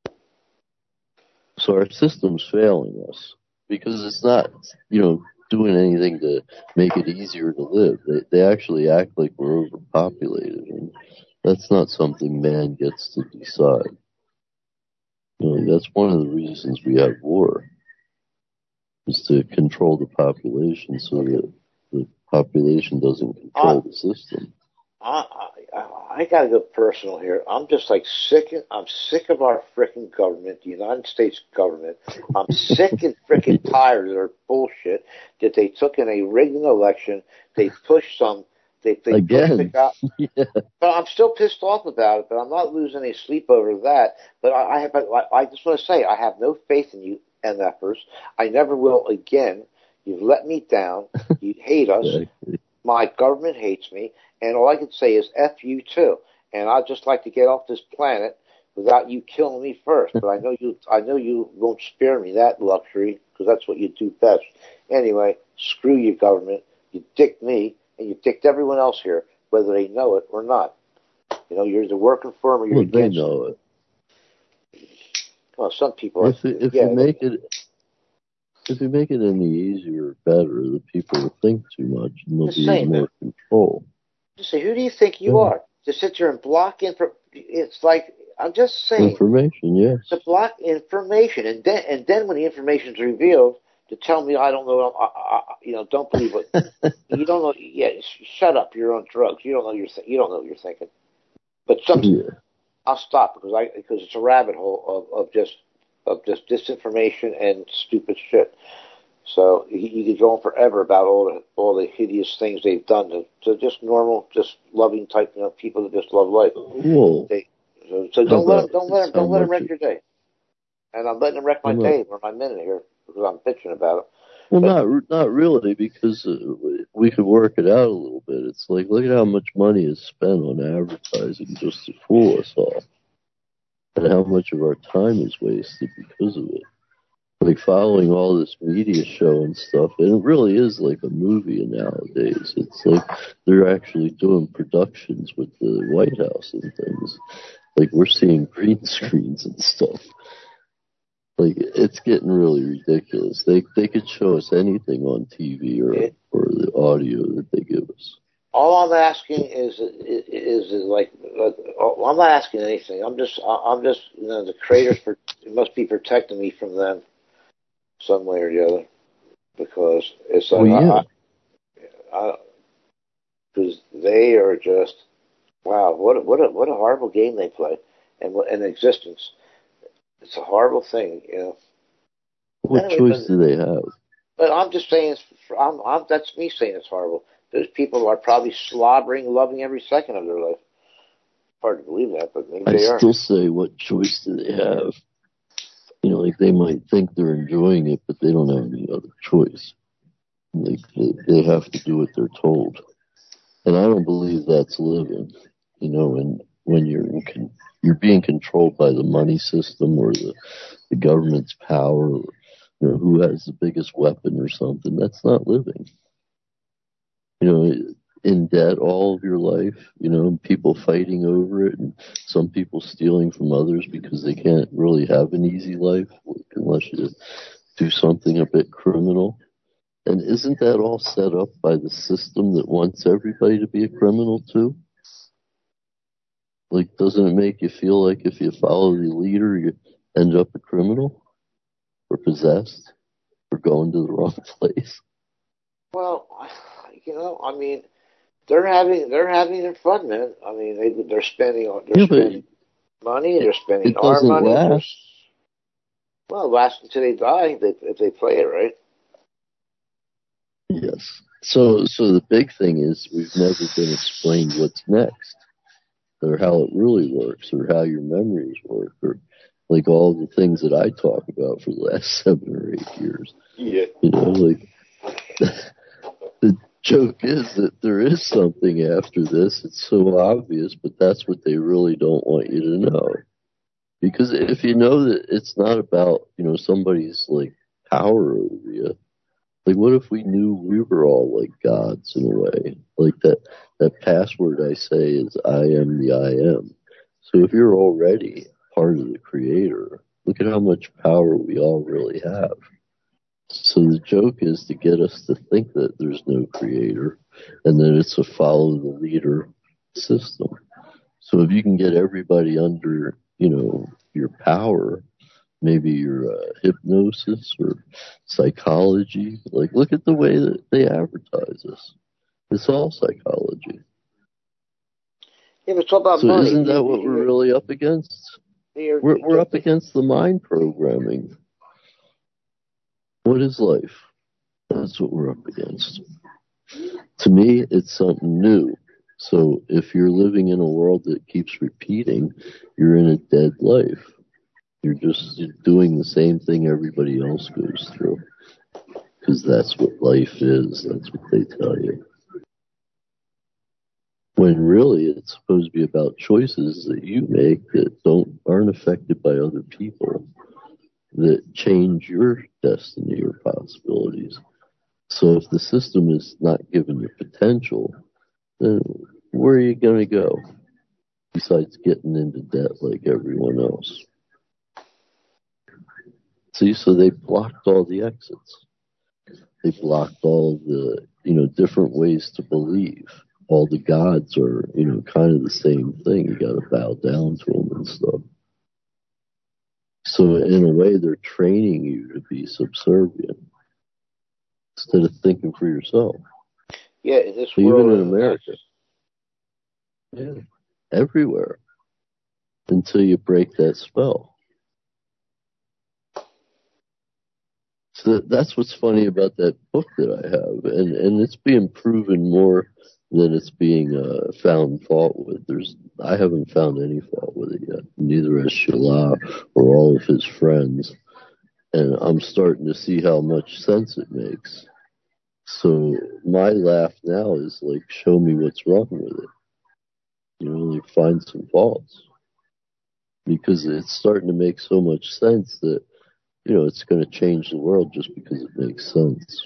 So our system's failing us because it's not, doing anything to make it easier to live. They actually act like we're overpopulated, and that's not something man gets to decide. That's one of the reasons we have war, is to control the population so that the population doesn't control the system. I gotta go personal here. I'm just like I'm sick of our frickin' government, the United States government. I'm sick and frickin' tired of their bullshit that they took in a rigged election. They pushed they pushed the guy. Yeah. But I'm still pissed off about it, but I'm not losing any sleep over that. But I just want to say, I have no faith in you MFers. I never will again. You've let me down. You hate us. My government hates me. And all I can say is F you too. And I'd just like to get off this planet without you killing me first. But I know you won't spare me that luxury, because that's what you do best. Anyway, screw you, government. You dicked me, and you dicked everyone else here, whether they know it or not. You know, you're either working for them or you're Well, against they know it. Well, some people. If you make it any easier or better, the people will think too much and they'll be more control. Just say, who do you think you are? To sit there and block it's like, I'm just saying. Information, yes. To block information, and then when the information is revealed, to tell me I don't know, don't believe it. You don't know. Yeah, shut up. You're on drugs. You don't know you don't know what you're thinking. But I'll stop because it's a rabbit hole of just disinformation and stupid shit. So you could go on forever about all the hideous things they've done to just normal, just loving type people that just love life. Whoa. So don't let them wreck your day. And I'm letting them wreck my day or my minute here because I'm bitching about it. Well, not really, because we could work it out a little bit. It's like, look at how much money is spent on advertising just to fool us all, and how much of our time is wasted because of it. Like following all this media show and stuff, and it really is like a movie nowadays. It's like they're actually doing productions with the White House and things. Like we're seeing green screens and stuff. Like it's getting really ridiculous. They could show us anything on TV or the audio that they give us. All I'm asking is like I'm not asking anything. I'm just the creators must be protecting me from them some way or the other because it's because they are just wow. What a horrible game they play and existence. It's a horrible thing, you know. What choice do they have? But I'm just saying, that's me saying it's horrible. Those people are probably slobbering, loving every second of their life. Hard to believe that, but maybe they are. I still say, what choice do they have? You know, like they might think they're enjoying it, but they don't have any other choice. Like they have to do what they're told. And I don't believe that's living, you know, and when you're being controlled by the money system or the government's power, or, you know, who has the biggest weapon or something. That's not living. You know, in debt all of your life, you know, people fighting over it, and some people stealing from others because they can't really have an easy life unless you do something a bit criminal. And isn't that all set up by the system that wants everybody to be a criminal too? Like, doesn't it make you feel like if you follow the leader, you end up a criminal or possessed or going to the wrong place? Well, you know, I mean, they're having their fun, man. I mean, they're spending money, they're spending our money. Last. Well, last until they die if they play it right. Yes. So the big thing is we've never been explained what's next, or how it really works, or how your memories work, or like all the things that I talk about for the last 7 or 8 years. Yeah. You know, like the joke is that there is something after this. It's so obvious, but that's what they really don't want you to know. Because if you know that it's not about, you know, somebody's like power over you. Like, what if we knew we were all like gods in a way? Like that password I say is I am the I am. So if you're already part of the creator, look at how much power we all really have. So the joke is to get us to think that there's no creator and that it's a follow the leader system. So if you can get everybody under, you know, your power, maybe your hypnosis or psychology. Like, look at the way that they advertise us. It's all psychology. Yeah, but it's all about so money. Isn't that what we're really up against? We're up against the mind programming. What is life? That's what we're up against. To me, it's something new. So if you're living in a world that keeps repeating, you're in a dead life. You're just doing the same thing everybody else goes through. Because that's what life is. That's what they tell you. When really it's supposed to be about choices that you make that aren't affected by other people, that change your destiny or possibilities. So if the system is not giving you potential, then where are you going to go? besides getting into debt like everyone else. See, so they blocked all the exits. They blocked all the, different ways to believe. All the gods are, kind of the same thing. You got to bow down to them and stuff. So in a way, they're training you to be subservient instead of thinking for yourself. Yeah, in this even world, in America. Yeah, everywhere. Until you break that spell. So that's what's funny about that book that I have, and it's being proven more than it's being found fault with. I haven't found any fault with it yet. Neither has Shallah or all of his friends, and I'm starting to see how much sense it makes. So my laugh now is like, show me what's wrong with it. Like find some faults, because it's starting to make so much sense that it's going to change the world just because it makes sense.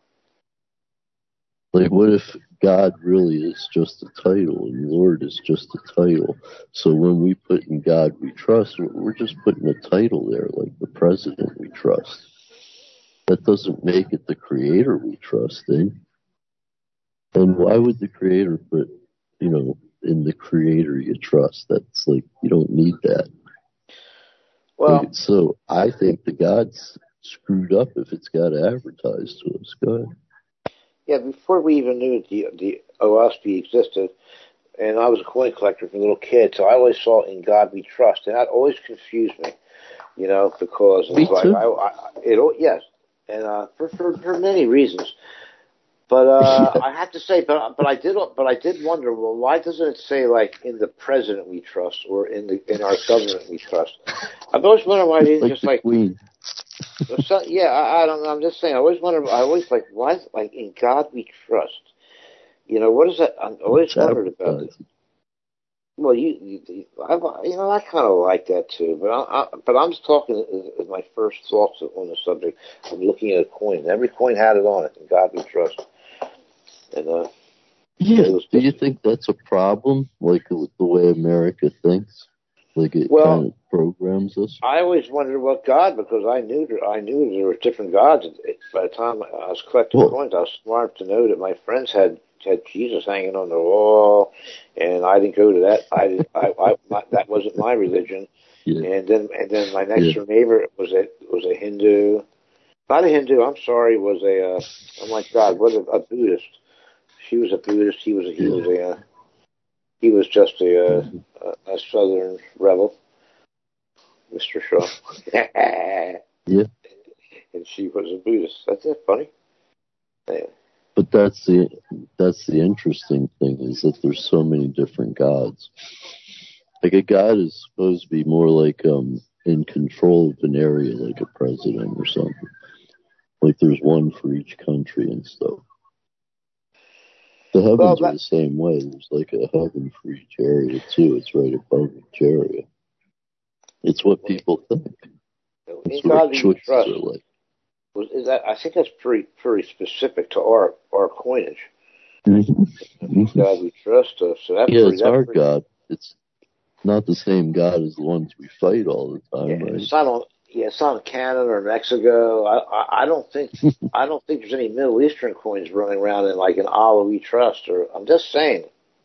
Like, what if God really is just a title and Lord is just a title? So when we put in God we trust, we're just putting a title there, like the president we trust. That doesn't make it the creator we trust in. And why would the creator put, in the creator you trust? That's like, you don't need that. Well, so I think the God's screwed up if it's got to advertise to us. Go ahead. Yeah, before we even knew the OSB existed, and I was a coin collector from a little kid, so I always saw in God we trust, and that always confused me, because it's like yes, and for many reasons. But I have to say, but I did wonder, well, why doesn't it say like in the president we trust or in our government we trust? I've always wondered why they didn't just like Queen. So, yeah, I don't know. I'm just saying. I always why is like in God we trust? What is that? I always wondered about it. Well, I kind of like that too. But I'm just talking as my first thoughts on the subject of looking at a coin. Every coin had it on it. In God we trust. And do you think that's a problem? Like with the way America thinks, like it kind of programs us. I always wondered what God, because I knew there were different gods. By the time I was collecting coins, I was smart to know that my friends had Jesus hanging on the wall, and I didn't go to that. That wasn't my religion. Yeah. And then my next door neighbor was a Hindu, not a Hindu. I'm sorry, oh my God, was a Buddhist. She was a Buddhist. He was just a Southern rebel, Mr. Shaw. Yeah. And she was a Buddhist. That's it. Funny. Yeah. But that's the interesting thing, is that there's so many different gods. Like a god is supposed to be more like in control of an area, like a president or something. Like there's one for each country and stuff. The heavens are the same way. There's like a heaven for each area too. It's right above each area. It's what people think. In God we trust. Like. I think that's pretty specific to our coinage. Mm-hmm. God we trust. So it's our God. It's not the same God as the ones we fight all the time. Right? It's not in Canada or Mexico. I don't think there's any Middle Eastern coins running around in like an Allah we trust. I'm just saying.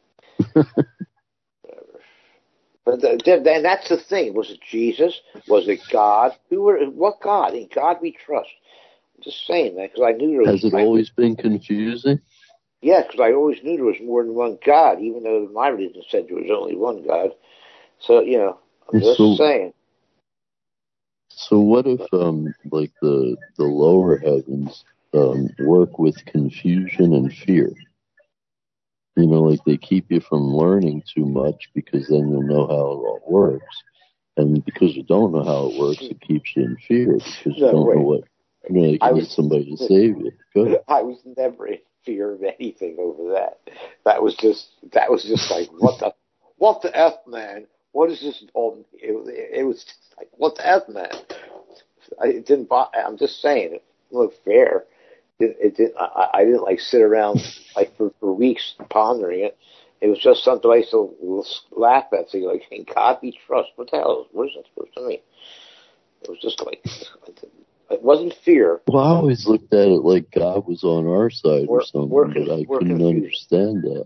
But then that's the thing. Was it Jesus? Was it God? What God? In God we trust. I'm just saying that because I knew there was. Has it always been confusing? Yeah, because I always knew there was more than one God, even though my religion said there was only one God. So I'm just saying. So what if like the lower heavens work with confusion and fear? Like they keep you from learning too much, because then you'll know how it all works. And because you don't know how it works, it keeps you in fear because you don't know what. You need somebody to save you. Good. I was never in fear of anything over that. That was just like what the F, man? What is this? It was just like, what the F, man? It didn't. I'm just saying it looked fair. I didn't like sit around like for weeks pondering it, It was just something I used to laugh at, saying, like, in God we trust. What the hell? What is that supposed to mean? It was just like, it wasn't fear. Well, I always looked at it like God was on our side or something, but I couldn't understand that.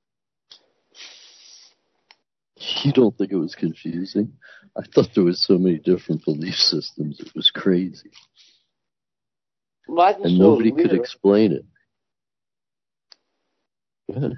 You don't think it was confusing? I thought there was so many different belief systems. It was crazy. Well, and nobody could explain it. Go ahead.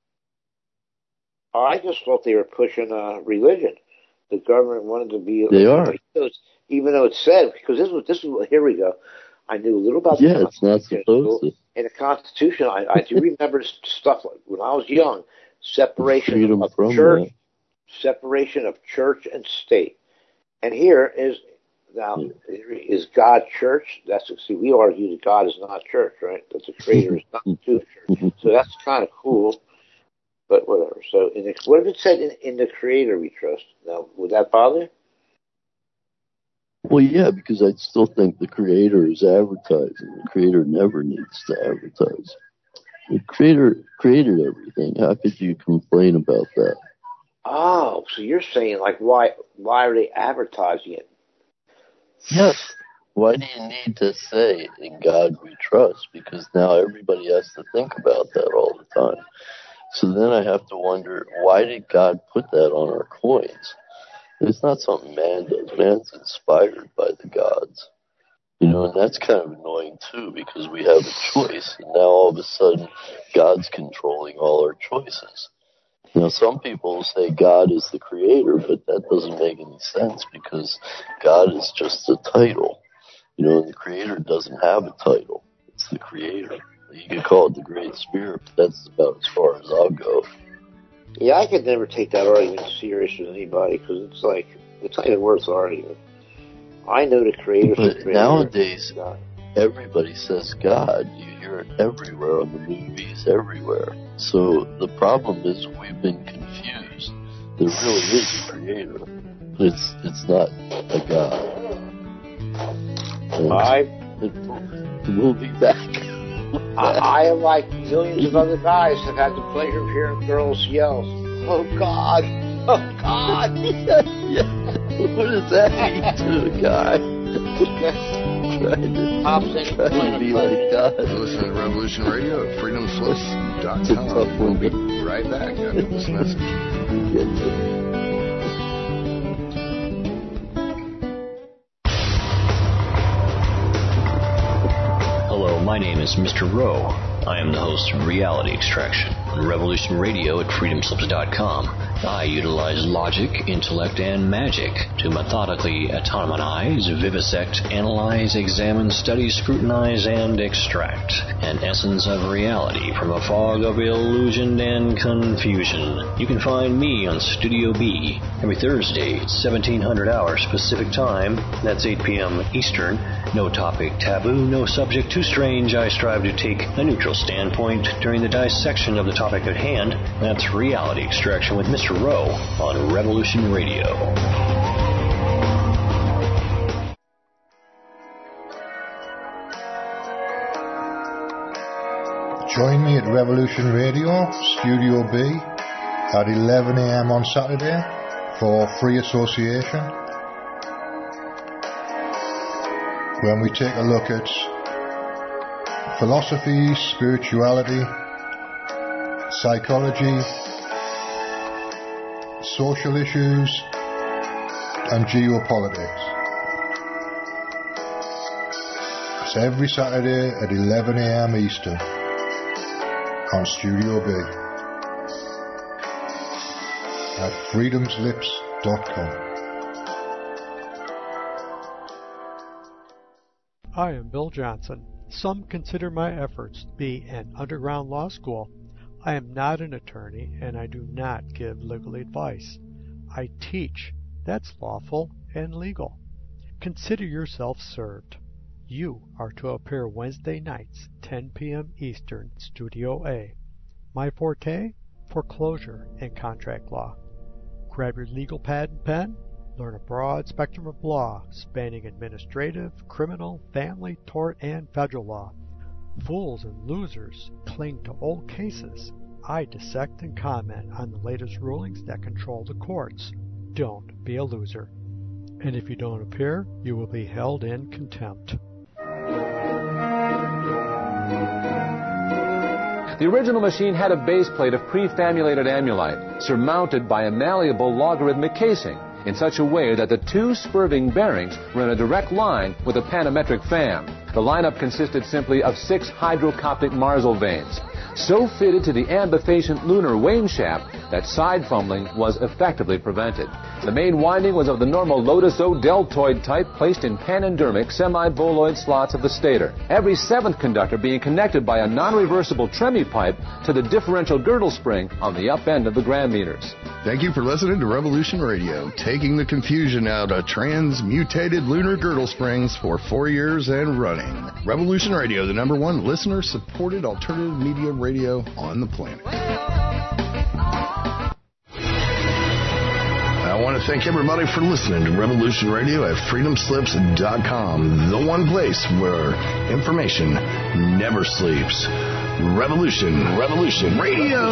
I just thought they were pushing religion. The government wanted to be. They are. Even though it said, because this was here we go. I knew a little about the Constitution. It's not supposed to. In the Constitution, I do remember stuff like when I was young, separation of church. Separation of church and state. And here is, now, is God church? We argue that God is not church, right? That the Creator is nothing to the church. So that's kind of cool, but whatever. So, what if it said in the Creator we trust? Now, would that bother you? Well, yeah, because I still think the Creator is advertising. The Creator never needs to advertise. The Creator created everything. How could you complain about that? Oh, so you're saying, like, why are they advertising it? Yes. Why do you need to say, in God we trust? Because now everybody has to think about that all the time. So then I have to wonder, why did God put that on our coins? It's not something man does. Man's inspired by the gods. And that's kind of annoying, too, because we have a choice. And now all of a sudden, God's controlling all our choices. Some people say God is the creator, but that doesn't make any sense because God is just a title. And the creator doesn't have a title. It's the creator. You could call it the Great Spirit, but that's about as far as I'll go. Yeah, I could never take that argument serious with anybody because it's like, it's not even worth arguing. I know the creator. But nowadays, everybody says God. You hear it everywhere on the movies, everywhere. So the problem is we've been confused. There really is a creator. It's not a God. We'll be back. I, like millions of other guys, have had the pleasure of hearing girls yell, "Oh God! Oh God!" Yeah. What does that mean to a guy? trying to be like God. Listen to Revolution Radio at freedomslips.com. We'll be right back after this message. Hello, my name is Mr. Rowe. I am the host of Reality Extraction on Revolution Radio at freedomslips.com. I utilize logic, intellect, and magic to methodically atomize, vivisect, analyze, examine, study, scrutinize, and extract an essence of reality from a fog of illusion and confusion. You can find me on Studio B every Thursday at 1700 hours Pacific Time. That's 8 p.m. Eastern. No topic taboo, no subject too strange. I strive to take a neutral standpoint during the dissection of the topic at hand. That's Reality Extraction with Mr. Rowe on Revolution Radio. Join me at Revolution Radio, Studio B, at 11 a.m. on Saturday for Free Association, when we take a look at philosophy, spirituality, psychology, social issues, and geopolitics. It's every Saturday at 11 a.m. Eastern on Studio B at freedomslips.com. I am Bill Johnson. Some consider my efforts to be an underground law school. I am not an attorney, and I do not give legal advice. I teach. That's lawful and legal. Consider yourself served. You are to appear Wednesday nights, 10 p.m. Eastern, Studio A. My forte? Foreclosure and contract law. Grab your legal pad and pen. Learn a broad spectrum of law spanning administrative, criminal, family, tort, and federal law. Fools and losers cling to old cases. I dissect and comment on the latest rulings that control the courts. Don't be a loser. And if you don't appear, you will be held in contempt. The original machine had a base plate of prefamulated amulite, surmounted by a malleable logarithmic casing, in such a way that the two spurving bearings were in a direct line with a panometric fan. The lineup consisted simply of 6 hydrocoptic Marsal vanes, so fitted to the ambifacient lunar wane shaft that side fumbling was effectively prevented. The main winding was of the normal Lotus-O-deltoid type placed in panendermic semi-boloid slots of the stator, every 7th conductor being connected by a non-reversible Tremi pipe to the differential girdle spring on the up end of the gram meters. Thank you for listening to Revolution Radio, taking the confusion out of transmutated lunar girdle springs for 4 years and running. Revolution Radio, the #1 listener-supported alternative media radio on the planet. I want to thank everybody for listening to Revolution Radio at freedomslips.com, the one place where information never sleeps. Revolution Radio.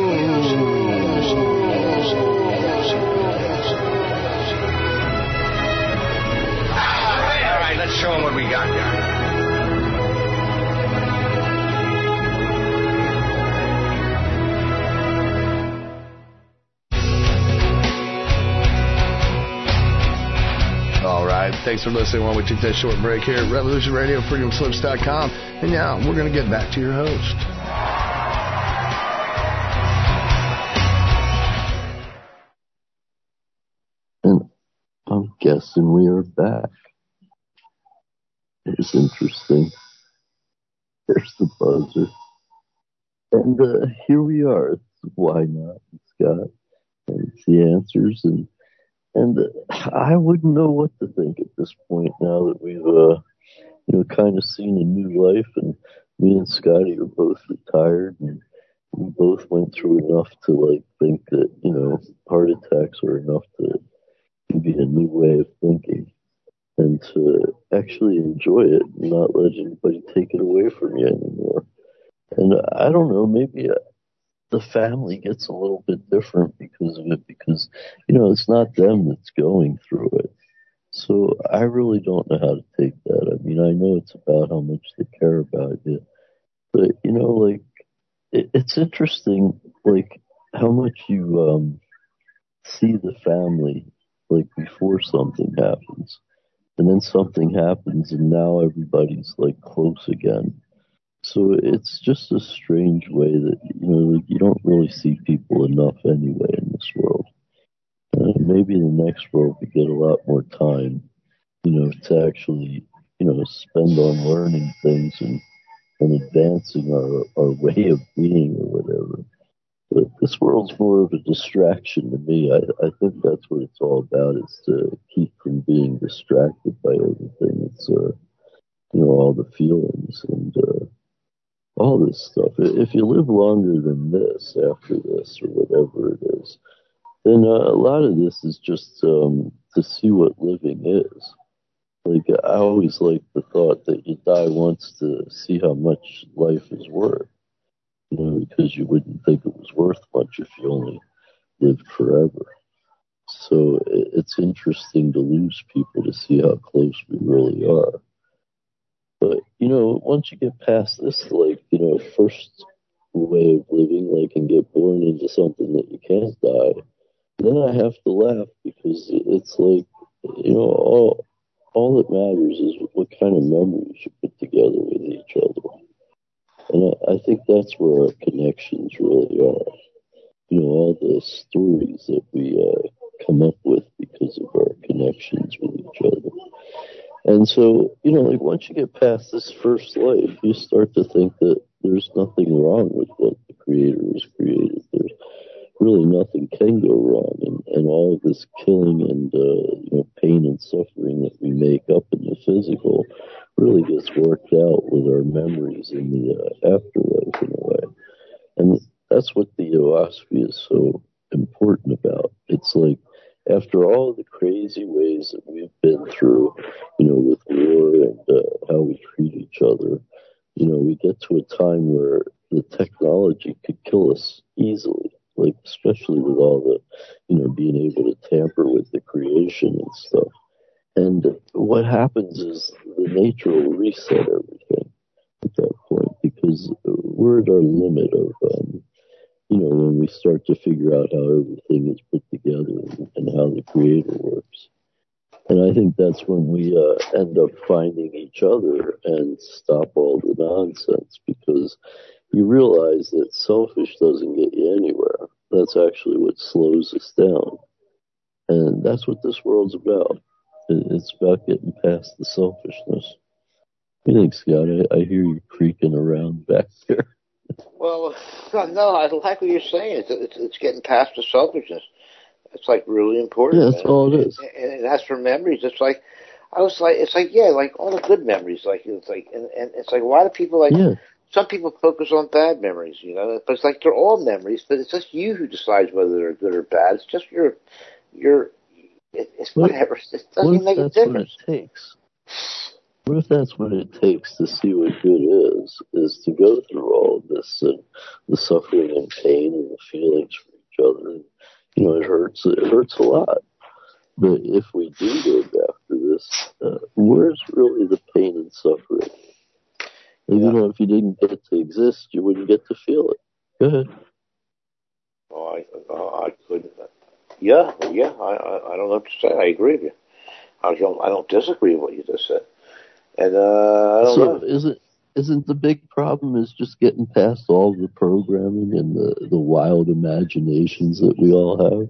All right, let's show them what we got here. All right, thanks for listening while we take that short break here at Revolution Radio, freedomslips.com. And now we're going to get back to your host. And I'm guessing we are back. It's interesting. There's the buzzer. And here we are. Why not, Scott? And it's the answers. And I wouldn't know what to think at this point now that we've, kind of seen a new life. And me and Scotty are both retired, and we both went through enough to think that, heart attacks are enough to give you a new way of thinking, and to actually enjoy it and not let anybody take it away from you anymore. And I don't know, maybe the family gets a little bit different because of it, because, it's not them that's going through it. So I really don't know how to take that. I mean, I know it's about how much they care about you, but, it's interesting, how much you see the family, before something happens, and then something happens, and now everybody's, close again. So it's just a strange way that, you don't really see people enough anyway in this world. Maybe in the next world we get a lot more time, to actually, spend on learning things and advancing our way of being or whatever. But this world's more of a distraction to me. I think that's what it's all about, is to keep from being distracted by everything. It's, all the feelings and all this stuff. If you live longer than this, after this, or whatever it is, then a lot of this is just to see what living is. I always like the thought that you die once to see how much life is worth. Because you wouldn't think it was worth much if you only lived forever. So it's interesting to lose people to see how close we really are. But, once you get past this, first way of living, and get born into something that you can't die, then I have to laugh, because it's all that matters is what kind of memories you put together with each other. And I think that's where our connections really are. All the stories that we come up with because of our connections with each other. And so, once you get past this first life, you start to think that there's nothing wrong with what the Creator has created. There's really nothing can go wrong. And all of this killing and, pain and suffering that we make up in the physical really gets worked out with our memories in the afterlife, in a way. And that's what the philosophy is so important about. It's after all the crazy ways that we've been through, with war and how we treat each other, we get to a time where the technology could kill us easily, like especially with all the, being able to tamper with the creation and stuff. And what happens is the nature will reset everything at that point, because we're at our limit of, when we start to figure out how everything is put together and how the creator works. And I think that's when we end up finding each other and stop all the nonsense, because you realize that selfish doesn't get you anywhere. That's actually what slows us down. And that's what this world's about. It's about getting past the selfishness. What do you think, Scott? I hear you creaking around back there. Well, no, I like what you're saying. It's getting past the selfishness. It's like really important. Yeah, that's all it is. And as for memories, it's like all the good memories. And it's like, why do people some people focus on bad memories, but it's like they're all memories, but it's just you who decides whether they're good or bad. It's just it's whatever. It doesn't make a difference. What if that's what it takes to see what good is to go through all of this and the suffering and pain and the feelings for each other? And, it hurts a lot. But if we do live after this, where's really the pain and suffering? And, if you didn't get to exist, you wouldn't get to feel it. Go ahead. I couldn't. Yeah. I don't know what to say. I agree with you. I don't disagree with what you just said. And I don't know. Isn't the big problem is just getting past all the programming and the wild imaginations that we all have?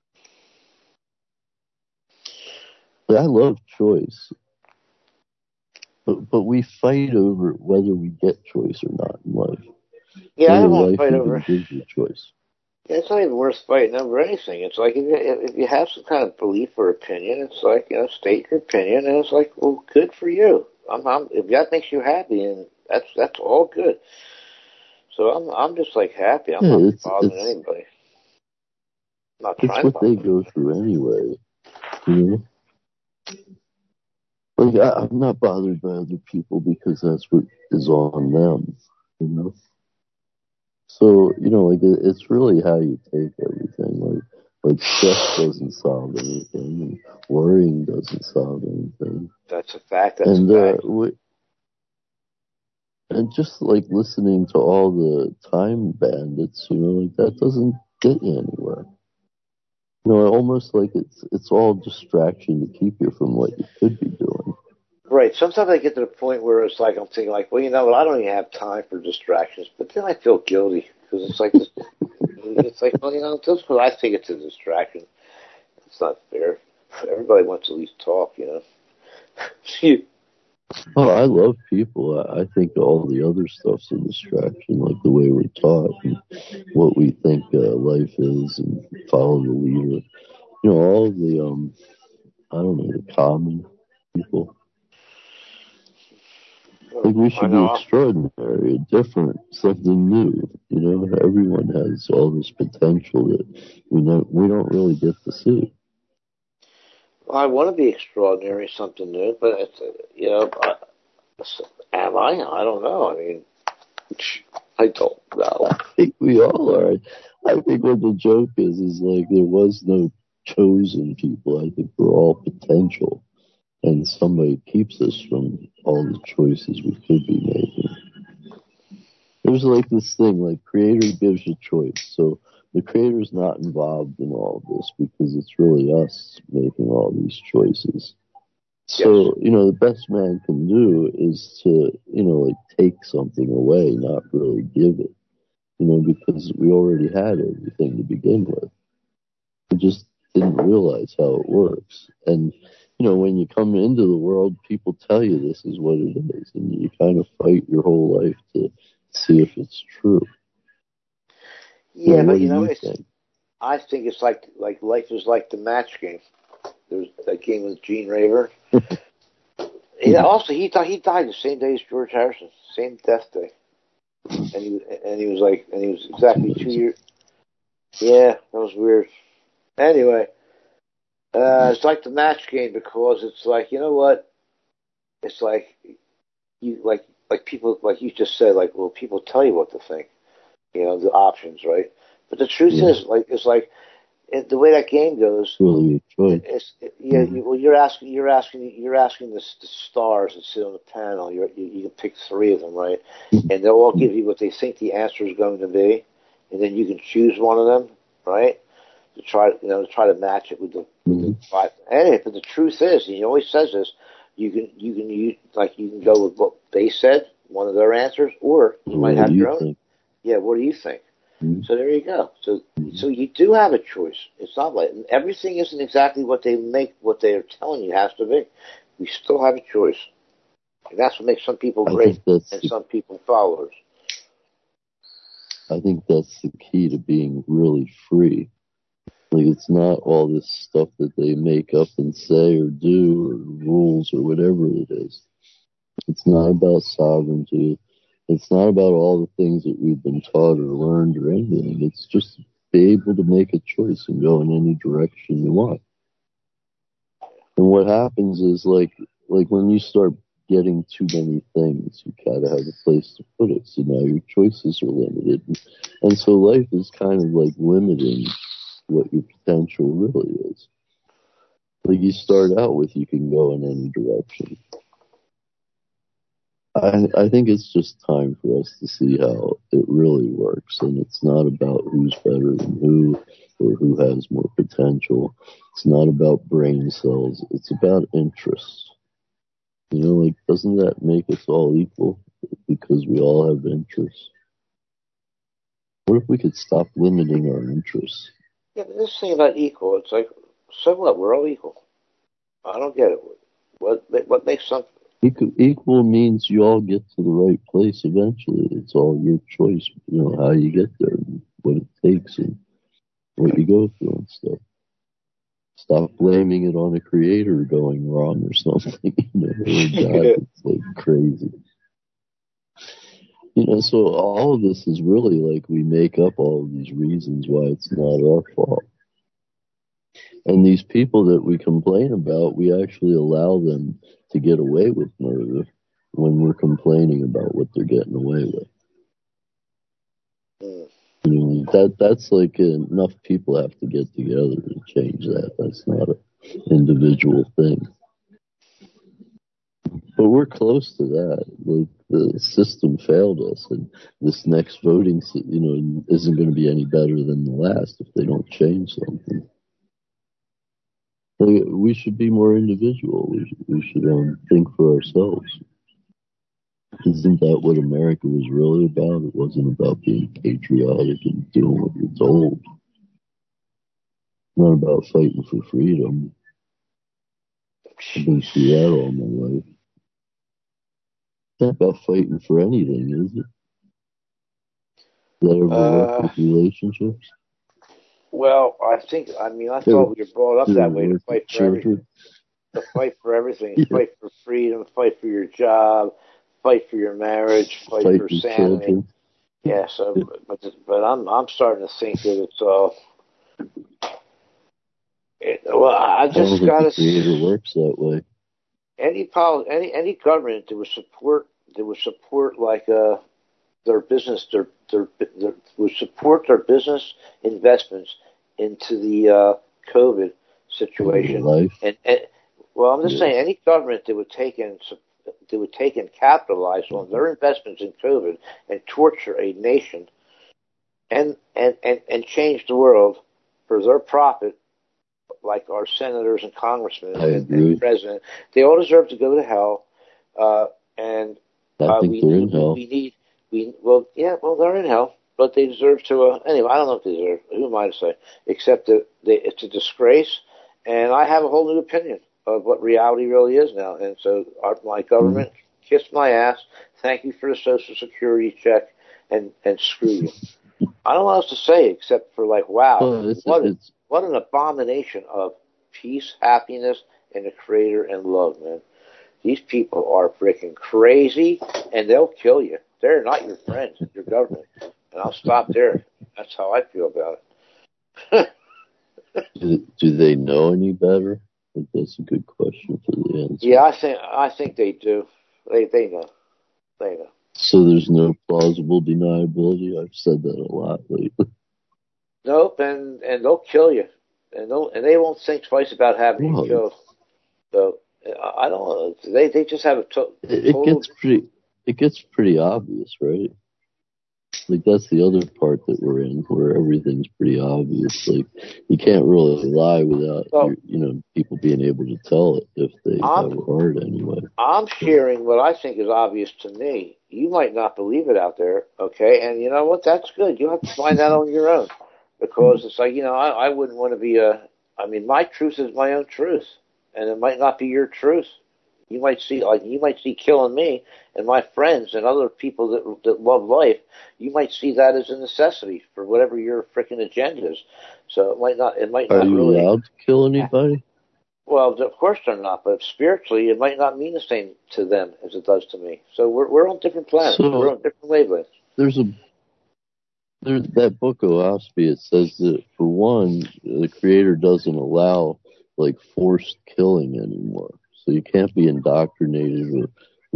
I love choice, but we fight over whether we get choice or not in life. Yeah, I don't want to fight over. Gives you choice. Yeah, it's not even worth fighting over anything. It's like if you have some kind of belief or opinion, it's like state your opinion, and it's like, well, good for you. If that makes you happy, and that's all good. So I'm just like happy. I'm not bothering anybody. It's what they go through anyway. Like I'm not bothered by other people because that's what is on them. So it's really how you take everything. Like stress doesn't solve anything, and worrying doesn't solve anything. That's a fact. That's a fact. And just like listening to all the time bandits, that doesn't get you anywhere. Almost like it's all distraction to keep you from what you could be doing. Right. Sometimes I get to the point where it's like I'm thinking, like, well, I don't even have time for distractions. But then I feel guilty because it's like, well, just because I think it's a distraction, it's not fair. Everybody wants to at least talk, Oh, I love people. I think all the other stuff's a distraction, like the way we're taught and what we think life is, and follow the leader. All of the the common people. Like we should be extraordinary, different, something new. Everyone has all this potential that we don't really get to see. Well, I want to be extraordinary, something new, but it's, am I? I don't know. I mean, I don't know. I think we all are. I think what the joke is like there was no chosen people. I think we're all potential, and somebody keeps us from all the choices we could be making. There's like this thing, like Creator gives you choice, so the Creator's not involved in all of this because it's really us making all these choices. So, the best man can do is to, take something away, not really give it, because we already had everything to begin with. We just didn't realize how it works. And, when you come into the world, people tell you this is what it is, and you kind of fight your whole life to see if it's true. Yeah, but I think it's like life is like the match game. There's that game with Gene Raver. Also, he died the same day as George Harrison, same death day, and he was exactly 2 years. Yeah, that was weird. Anyway, it's like the match game because it's like, what? It's like you like people, like you just said, like, well, people tell you what to think. the options, right? But the truth is, the way that game goes, really a choice. You're asking the stars that sit on the panel. You can pick 3 of them, right? And they'll all give you what they think the answer is going to be, and then you can choose one of them, right? To try to match it with the 5. Anyway, but the truth is, and he always says this, you can go with what they said, one of their answers, or you might have your own. Think? Yeah, what do you think? So there you go. So you do have a choice. It's not like everything isn't exactly what they are telling you has to be. We still have a choice, and that's what makes some people great and some people followers. I think that's the key to being really free. Like, it's not all this stuff that they make up and say or do or rules or whatever it is. It's not about sovereignty. It's not about all the things that we've been taught or learned or anything. It's just be able to make a choice and go in any direction you want. And what happens is, like when you start getting too many things, you gotta have a place to put it. So now your choices are limited. And so life is kind of like limiting what your potential really is. Like, you start out with, you can go in any direction. I think it's just time for us to see how it really works, and it's not about who's better than who or who has more potential. It's not about brain cells. It's about interests. Doesn't that make us all equal because we all have interests? What if we could stop limiting our interests? Yeah, but this thing about equal, it's like, so what? We're all equal. I don't get it. What makes something... Equal means you all get to the right place eventually. It's all your choice, how you get there, and what it takes, and what you go through and stuff. Stop blaming it on a creator going wrong or something. It's like crazy. So all of this is really like we make up all of these reasons why it's not our fault. And these people that we complain about, we actually allow them to get away with murder when we're complaining about what they're getting away with. That's like enough people have to get together to change that. That's not an individual thing. But we're close to that. Like, the system failed us, and this next voting, isn't going to be any better than the last if they don't change something. We should be more individual. We should think for ourselves. Isn't that what America was really about? It wasn't about being patriotic and doing what you're told. Not about fighting for freedom. I've been through that all my life. It's not about fighting for anything, is it? Does that ever work with relationships? Well, I thought we were brought up that way, to fight for everything. To fight for everything. Fight for freedom, fight for your job, fight for your marriage, fight for sanity. Children. Yeah, but I'm starting to think that it's all... I just got to... The creator works that way. Any government that would support like their business, would support their business investments into the COVID situation. And I'm just saying, any government that would take and capitalize on their investments in COVID and torture a nation and change the world for their profit, like our senators and congressmen and the president, they all deserve to go to hell. And I think they're in hell. They're in hell, but they deserve to. Anyway, I don't know what they deserve. Who am I to say? Except that it's a disgrace, and I have a whole new opinion of what reality really is now. And so, my government, kiss my ass. Thank you for the Social Security check, and screw you. I don't know what else to say except for wow, what an abomination of peace, happiness, and the Creator and love, man. These people are freaking crazy, and they'll kill you. They're not your friends, your government. And I'll stop there. That's how I feel about it. Do they know any better? I think that's a good question for the answer. Yeah, I think they do. They know. They know. So there's no plausible deniability. I've said that a lot lately. Nope, and they'll kill you, and they won't think twice about having you killed. So I don't know. They just have a It gets pretty obvious, right? Like, that's the other part that we're in, where everything's pretty obvious. Like, you can't really lie without people being able to tell it if they have a heart anyway. I'm sharing what I think is obvious to me. You might not believe it out there, okay? And you know what? That's good. You have to find that on your own, because it's like, I wouldn't want to be my truth is my own truth, and it might not be your truth. You might see killing me and my friends and other people that love life. You might see that as a necessity for whatever your freaking agenda is. So it might not. Are you really allowed to kill anybody? Well, of course they're not. But spiritually, it might not mean the same to them as it does to me. So we're on different planets. We're on different wavelengths. There's that book Oahspe. It says that, for one, the Creator doesn't allow forced killing anymore. So you can't be indoctrinated or,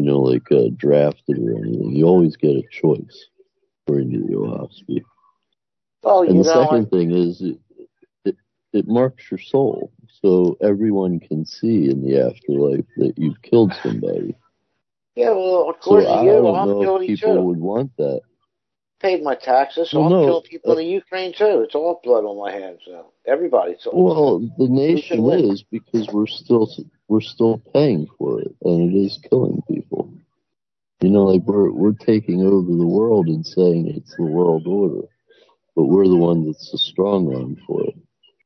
drafted or anything. You always get a choice, according to the Oahspe. Well, and the second thing is it marks your soul. So everyone can see in the afterlife that you've killed somebody. Yeah, well, according to you, I'm guilty too. People would want that. Paid my taxes, so I'm killing people in the Ukraine too. It's all blood on my hands now. Everybody. The nation is, because we're still paying for it, and it is killing people. We're taking over the world and saying it's the world order, but we're the one that's the strong arm for it.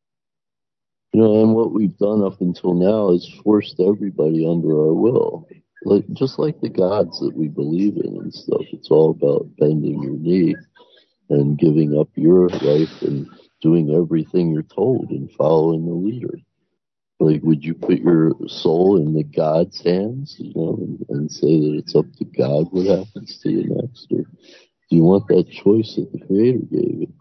And what we've done up until now is forced everybody under our will. Just like the gods that we believe in and stuff, it's all about bending your knee and giving up your life and doing everything you're told and following the leader. Would you put your soul in the God's hands, and say that it's up to God what happens to you next? Or do you want that choice that the Creator gave you?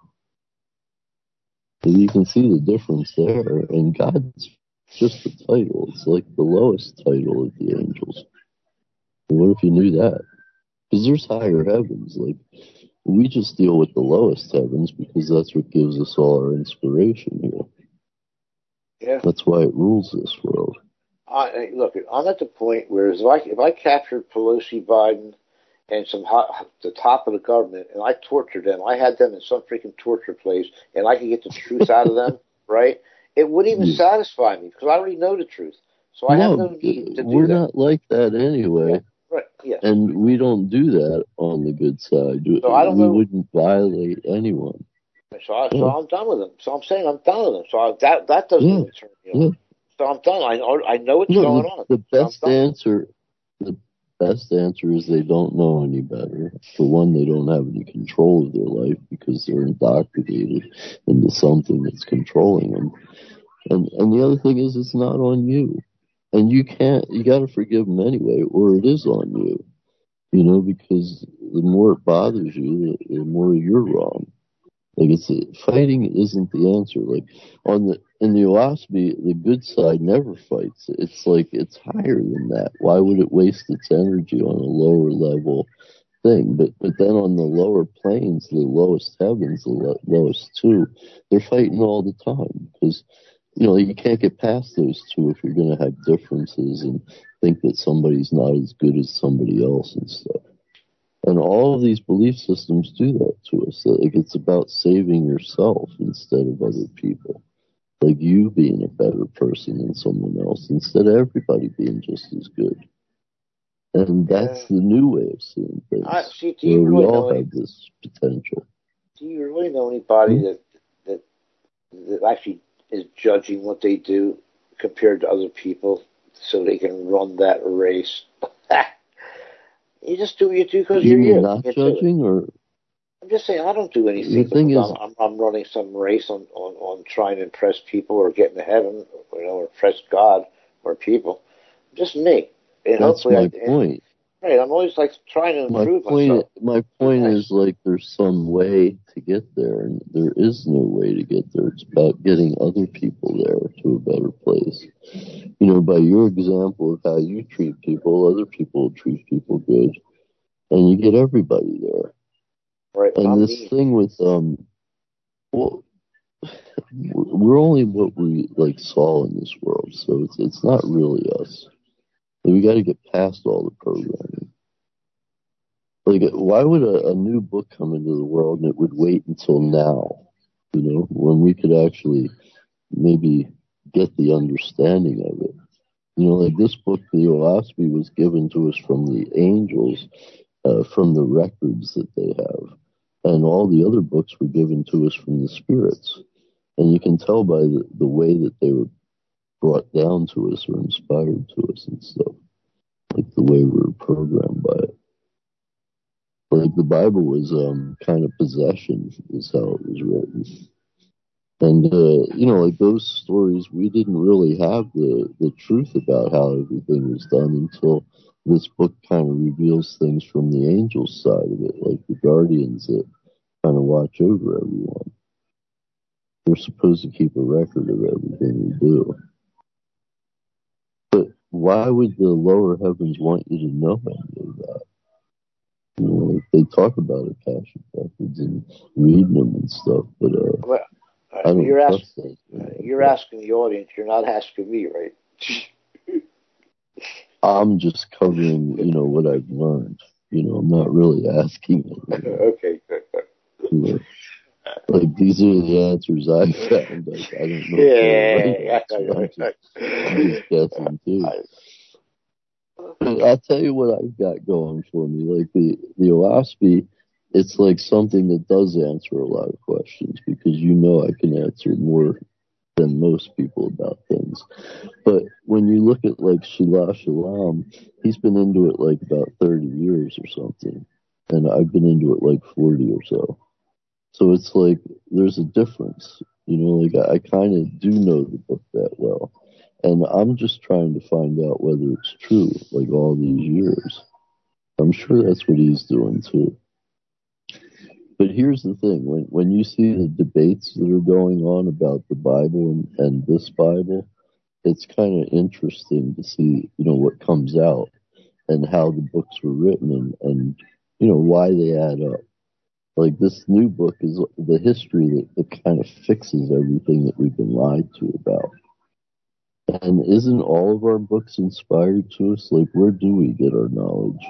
So you can see the difference there. And God's just a title. It's like the lowest title of the angels. And what if you knew that? Because there's higher heavens. We just deal with the lowest heavens because that's what gives us all our inspiration here. Yeah. That's why it rules this world. Look, I'm at the point where if I captured Pelosi, Biden, and the top of the government, and I tortured them, I had them in some freaking torture place, and I could get the truth out of them, right? It wouldn't even satisfy me, because I already know the truth. So I have no need to do that. We're not like that anyway. Yeah. Right, yes. And we don't do that on the good side. So we wouldn't violate anyone. So I'm done with them. So I'm saying I'm done with them. So that doesn't even turn me on. So I'm done. I know what's going on. The best answer is they don't know any better. For one, they don't have any control of their life because they're indoctrinated into something that's controlling them. And the other thing is, it's not on you. And you gotta forgive them anyway, or it is on you. Because the more it bothers you, the more you're wrong. Fighting isn't the answer. In the Oahspe, the good side never fights. It's higher than that. Why would it waste its energy on a lower level thing? But then on the lower planes, the lowest heavens, the lowest two, they're fighting all the time because, you can't get past those two if you're going to have differences and think that somebody's not as good as somebody else and stuff. And all of these belief systems do that to us. It's about saving yourself instead of other people. You being a better person than someone else instead of everybody being just as good. And that's the new way of seeing things. We all have this potential. Do you really know anybody that actually is judging what they do compared to other people so they can run that race? You just do what you do because you're here. Not judging, or I'm just saying I don't do anything. I'm running some race on trying to impress people or getting to heaven, or impress God or people. Just me. And that's my point. Right, I'm always trying to improve myself. My point is there's some way to get there, and there is no way to get there. It's about getting other people there to a better place. By your example of how you treat people, other people treat people good. and you get everybody there. Right. And this thing with well, we're only what we saw in this world, so it's not really us. We got to get past all the programming. Why would a new book come into the world and it would wait until now? When we could actually maybe get the understanding of it. This book, the Oahspe, was given to us from the angels, from the records that they have. And all the other books were given to us from the spirits. And you can tell by the way that they were brought down to us or inspired to us and stuff. The way we were programmed by it. The Bible was kind of possession, is how it was written. And, those stories, we didn't really have the truth about how everything was done until this book kind of reveals things from the angels' side of it, like the guardians that kind of watch over everyone. They're supposed to keep a record of everything we do. But why would the lower heavens want you to know any of that? They talk about Akashic records and reading them and stuff, but I don't trust that. You're asking the audience. You're not asking me, right? I'm just covering, what I've learned. I'm not really asking them. Okay, good. These are the answers I found. I don't know. I'm just guessing too. I'll tell you what I've got going for me. The Oahspe, it's something that does answer a lot of questions because I can answer more than most people about things. But when you look at Shila Shalom, he's been into it about 30 years or something. And I've been into it 40 or so. So it's there's a difference. I kind of do know the book that well. And I'm just trying to find out whether it's true, all these years. I'm sure that's what he's doing too. But here's the thing, when you see the debates that are going on about the Bible and this Bible, it's kind of interesting to see, what comes out and how the books were written and why they add up. This new book is the history that kind of fixes everything that we've been lied to about. And isn't all of our books inspired to us? Where do we get our knowledge?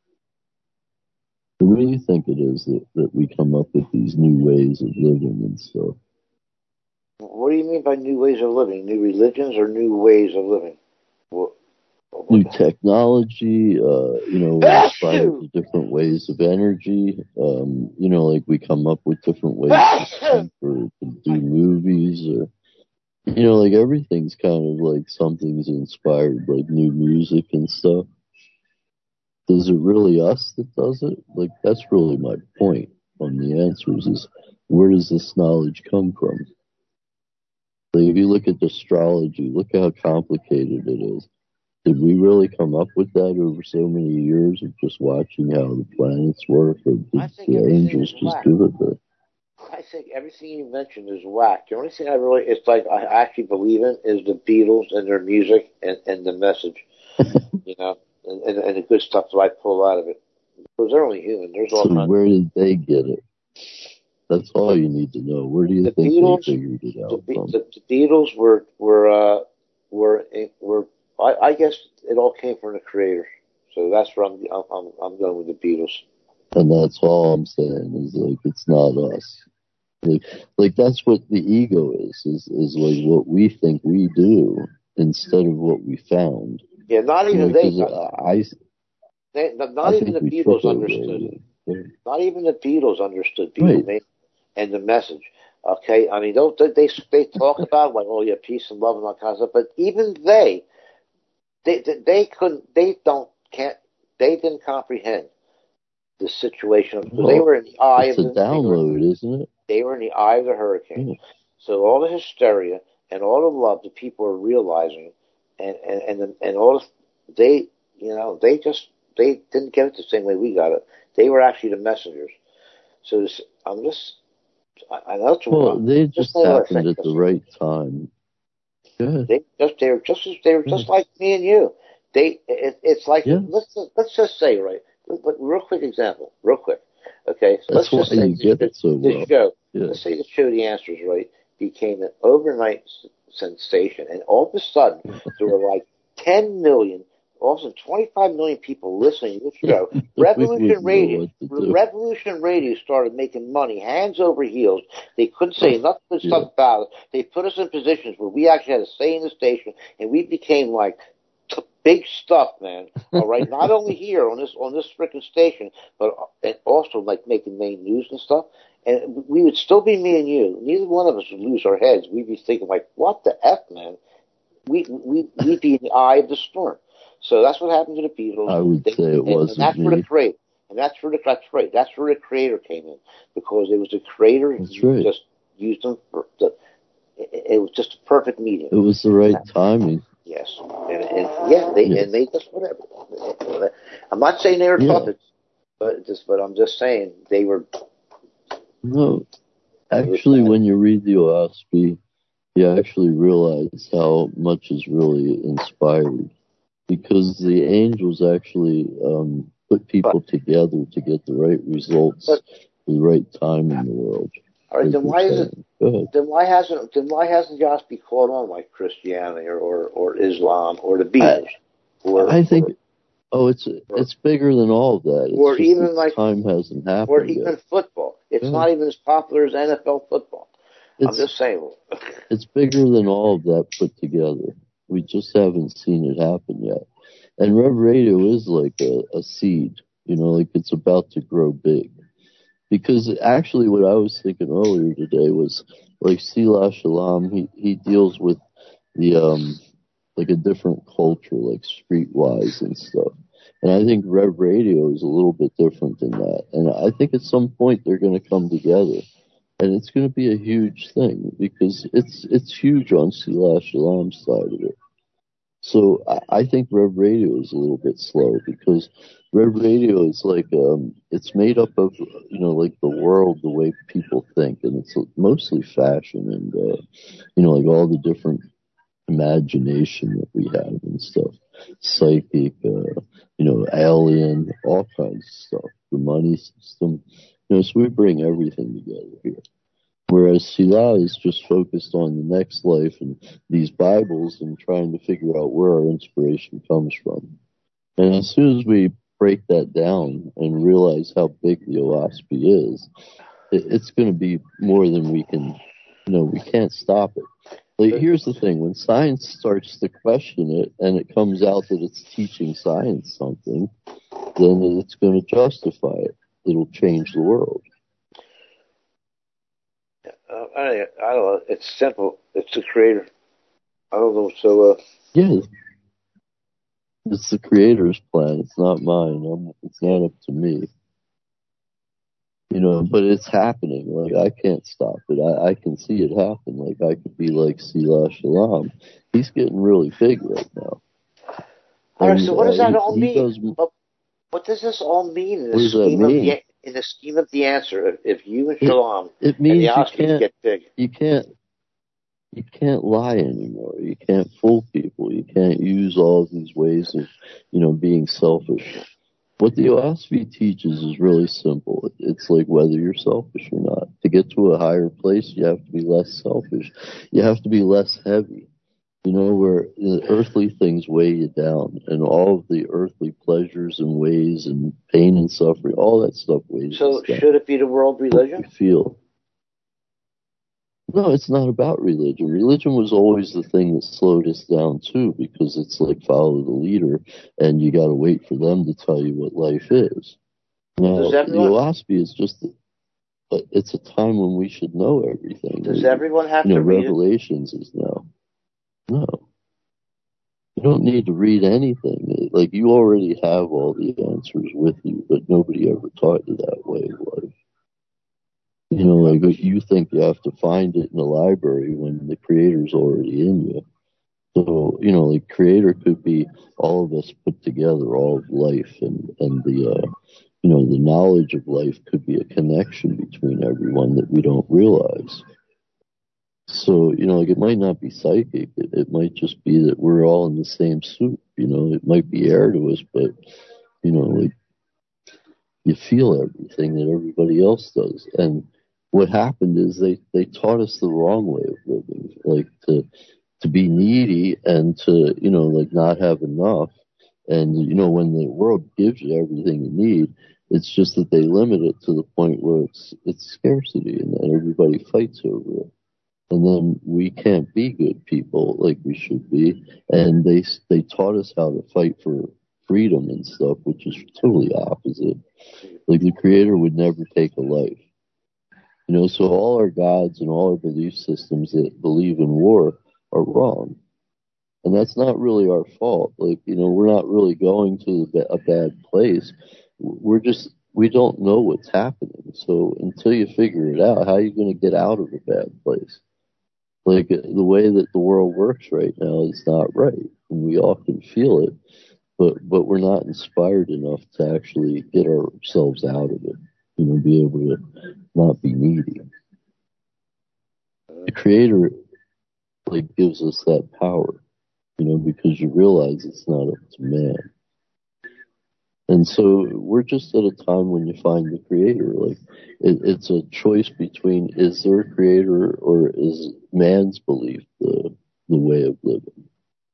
What do you think it is that we come up with these new ways of living and stuff? What do you mean by new ways of living? New religions or new ways of living? New technology, inspired to different ways of energy. We come up with different ways to do movies or... everything's kind of something's inspired, new music and stuff. Is it really us that does it? That's really my point on the answers is, where does this knowledge come from? If you look at astrology, look how complicated it is. Did we really come up with that over so many years of just watching how the planets work, or did the angels just give it there? I think everything you mentioned is whack. The only thing I actually believe in is the Beatles and their music and the message, and the good stuff that I pull out of it. Because they're only human. There's all kinds. Where did they get it? That's all you need to know. Where do you think they figured it out from? The Beatles were I guess it all came from the Creator. So that's where I'm going with the Beatles. And that's all I'm saying is it's not us. That's what the ego is what we think we do instead of what we found. Yeah, not even not even the Beatles understood. Not even the Beatles understood Beatles and the message. Okay, I mean they talk about peace and love and all kinds of stuff, but even they didn't comprehend the situation because they were in the eye of the download, isn't it? They were in the eye of the hurricane. Yeah. So all the hysteria and all the love that people are realizing, and all they didn't get it the same way we got it. They were actually the messengers. So I know it's wrong. They just happened at the right time. Good. They were just like me and you. It's like let's just say, right, but real quick example, real quick. Okay, so That's let's just why say you get it so well. this show, Yeah. let's say the show The Answers, right, became an overnight sensation, and all of a sudden there were like 10 million, also 25 million people listening to the show. Revolution Radio started making money hands over heels. They couldn't say nothing but stuff about it. They put us in positions where we actually had a say in the station, and we became like big stuff, man. All right, not only here on this freaking station, but and also like making main news and stuff. And we would still be me and you. Neither one of us would lose our heads. We'd be thinking like, "What the f, man?" We'd be in the eye of the storm. So that's what happened to the Beatles. I would say it wasn't and that's me. For the creator. And that's where the creator came in, because it was the creator who just used them for it was just a perfect medium. It was the right timing. Yes, and they just whatever. I'm not saying they were puppets, but I'm just saying they were. No, actually, when you read the OSB, you actually realize how much is really inspired, because the angels actually put people together to get the right results, the right time in the world. All right, then why hasn't Yosby caught on like Christianity or Islam or the Beatles? I think it's bigger than all of that. It's or even like time hasn't happened. Or even yet. Football. It's not even as popular as NFL football. I'm just saying. It's bigger than all of that put together. We just haven't seen it happen yet. And Rev Radio is like a seed, like it's about to grow big. Because actually what I was thinking earlier today was like Sila Shalom, he deals with the like a different culture, like streetwise and stuff. And I think Rev Radio is a little bit different than that. And I think at some point they're going to come together. And it's going to be a huge thing, because it's huge on Sila Shalom's side of it. So I think Rev Radio is a little bit slow, because Rev Radio is like, it's made up of, like the world, the way people think. And it's mostly fashion and, like all the different imagination that we have and stuff. Psychic, alien, all kinds of stuff. The money system. So we bring everything together here. Whereas Sila is just focused on the next life and these Bibles and trying to figure out where our inspiration comes from. And as soon as we break that down and realize how big the OSB is, it's going to be more than we can, we can't stop it. Like, here's the thing, when science starts to question it and it comes out that it's teaching science something, then it's going to justify it. It'll change the world. I don't know. It's simple. It's the creator. I don't know. So, yeah. It's the creator's plan. It's not mine. It's not up to me. But it's happening. Like, I can't stop it. I can see it happen. Like, I could be like Sila Shalom. He's getting really big right now. All right, so what does that all mean? What does this all mean in the scheme of the answer? If you and Shalom it means and the Oscars get big, you can't lie anymore. You can't fool people. You can't use all these ways of, being selfish. What the OSB teaches is really simple. It's like whether you're selfish or not. To get to a higher place, you have to be less selfish. You have to be less heavy. Where the earthly things weigh you down, and all of the earthly pleasures and ways and pain and suffering, all that stuff weighs us down. So should it be the world religion? You feel. No, it's not about religion. Religion was always the thing that slowed us down too, because it's like follow the leader, and you got to wait for them to tell you what life is. Now, the OSB is just, it's a time when we should know everything. Does everyone have to read Revelations is now. No. You don't need to read anything. Like, you already have all the answers with you, but nobody ever taught you that way of life. Like, you think you have to find it in the library when the creator's already in you. So, like, creator could be all of us put together, all of life, and the, the knowledge of life could be a connection between everyone that we don't realize. So, like, it might not be psychic. It might just be that we're all in the same soup. It might be air to us, but, like, you feel everything that everybody else does. And what happened is they taught us the wrong way of living, like to be needy and to, like not have enough. And, when the world gives you everything you need, it's just that they limit it to the point where it's scarcity and then everybody fights over it. And then we can't be good people like we should be. And they taught us how to fight for freedom and stuff, which is totally opposite. Like the Creator would never take a life. So all our gods and all our belief systems that believe in war are wrong. And that's not really our fault. Like, we're not really going to a bad place. We don't know what's happening. So until you figure it out, how are you going to get out of a bad place? Like, the way that the world works right now is not right. And we all can feel it, but we're not inspired enough to actually get ourselves out of it. Be able to not be needy. The Creator, gives us that power, because you realize it's not up to man. And so we're just at a time when you find the Creator. It's a choice between, is there a Creator or is man's belief the way of living?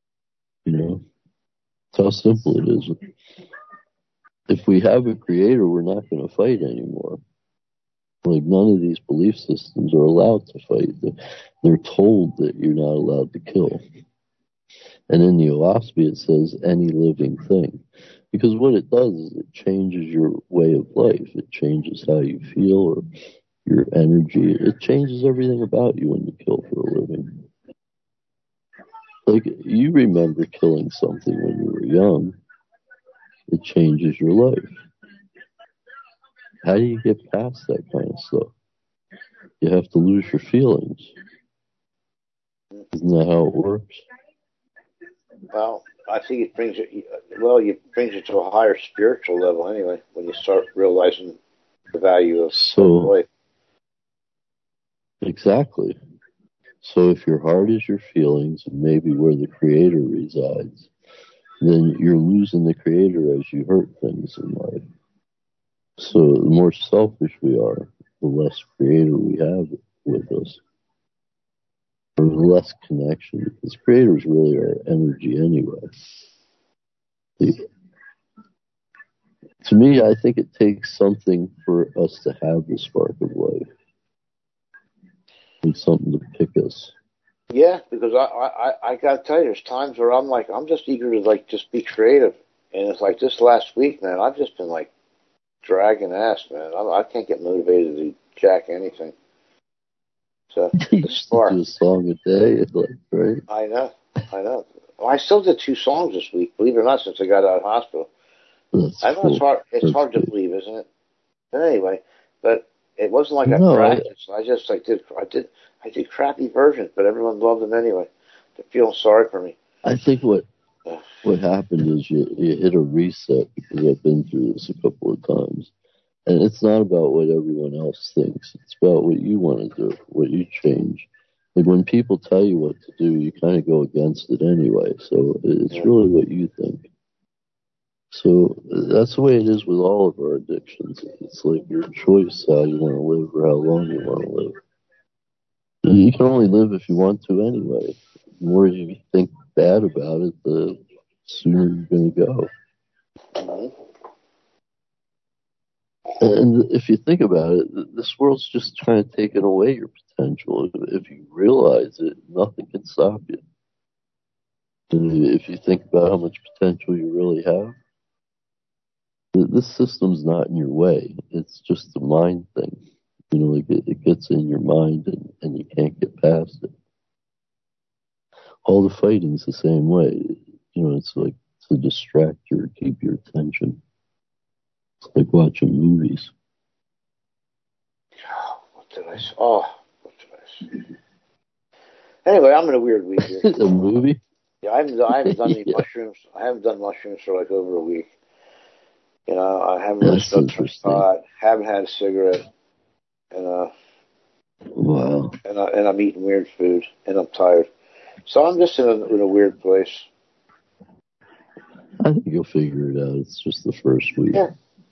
It's how simple it is. If we have a Creator, we're not going to fight anymore. None of these belief systems are allowed to fight. They're told that you're not allowed to kill. And in the OSPI, it says any living thing. Because what it does is it changes your way of life. It changes how you feel or your energy. It changes everything about you when you kill for a living. You remember killing something when you were young. It changes your life. How do you get past that kind of stuff? You have to lose your feelings. Isn't that how it works? Well, I think it brings it to a higher spiritual level anyway, when you start realizing the value of life. Exactly. So if your heart is your feelings and maybe where the Creator resides, then you're losing the Creator as you hurt things in life. So the more selfish we are, the less Creator we have with us. Or the less connection, because Creator is really our energy anyway. To me, I think it takes something for us to have the spark of life. It's something to pick us. Yeah, because I gotta tell you, there's times where I'm just eager to just be creative, and it's like this last week, man, I've just been dragging ass, man. I can't get motivated to do jack anything. So you used to do a song a day, right? I know. Well, I still did 2 songs this week, believe it or not, since I got out of hospital. I know cool. it's hard to believe, isn't it? But anyway, it wasn't like I practiced. I did crappy versions, but everyone loved them anyway. They're feeling sorry for me. I think what happened is you hit a reset, because I've been through this a couple of times. And it's not about what everyone else thinks. It's about what you want to do, what you change. When people tell you what to do, you kind of go against it anyway. So it's really what you think. So that's the way it is with all of our addictions. It's your choice how you want to live or how long you want to live. You can only live if you want to anyway. The more you think bad about it, the sooner you're going to go. Mm-hmm. And if you think about it, this world's just trying to take away your potential. If you realize it, nothing can stop you. And if you think about how much potential you really have, this system's not in your way. It's just a mind thing. It gets in your mind and you can't get past it. All the fighting's the same way. It's to distract you or keep your attention. It's like watching movies. What did I see? Anyway, I'm in a weird week here. A movie? Yeah, I haven't done any mushrooms. I haven't done mushrooms for over a week. I haven't smoked for pot, haven't had a cigarette, and wow. And I'm eating weird food, and I'm tired. So I'm just in a weird place. I think you'll figure it out. It's just the first week. Yeah.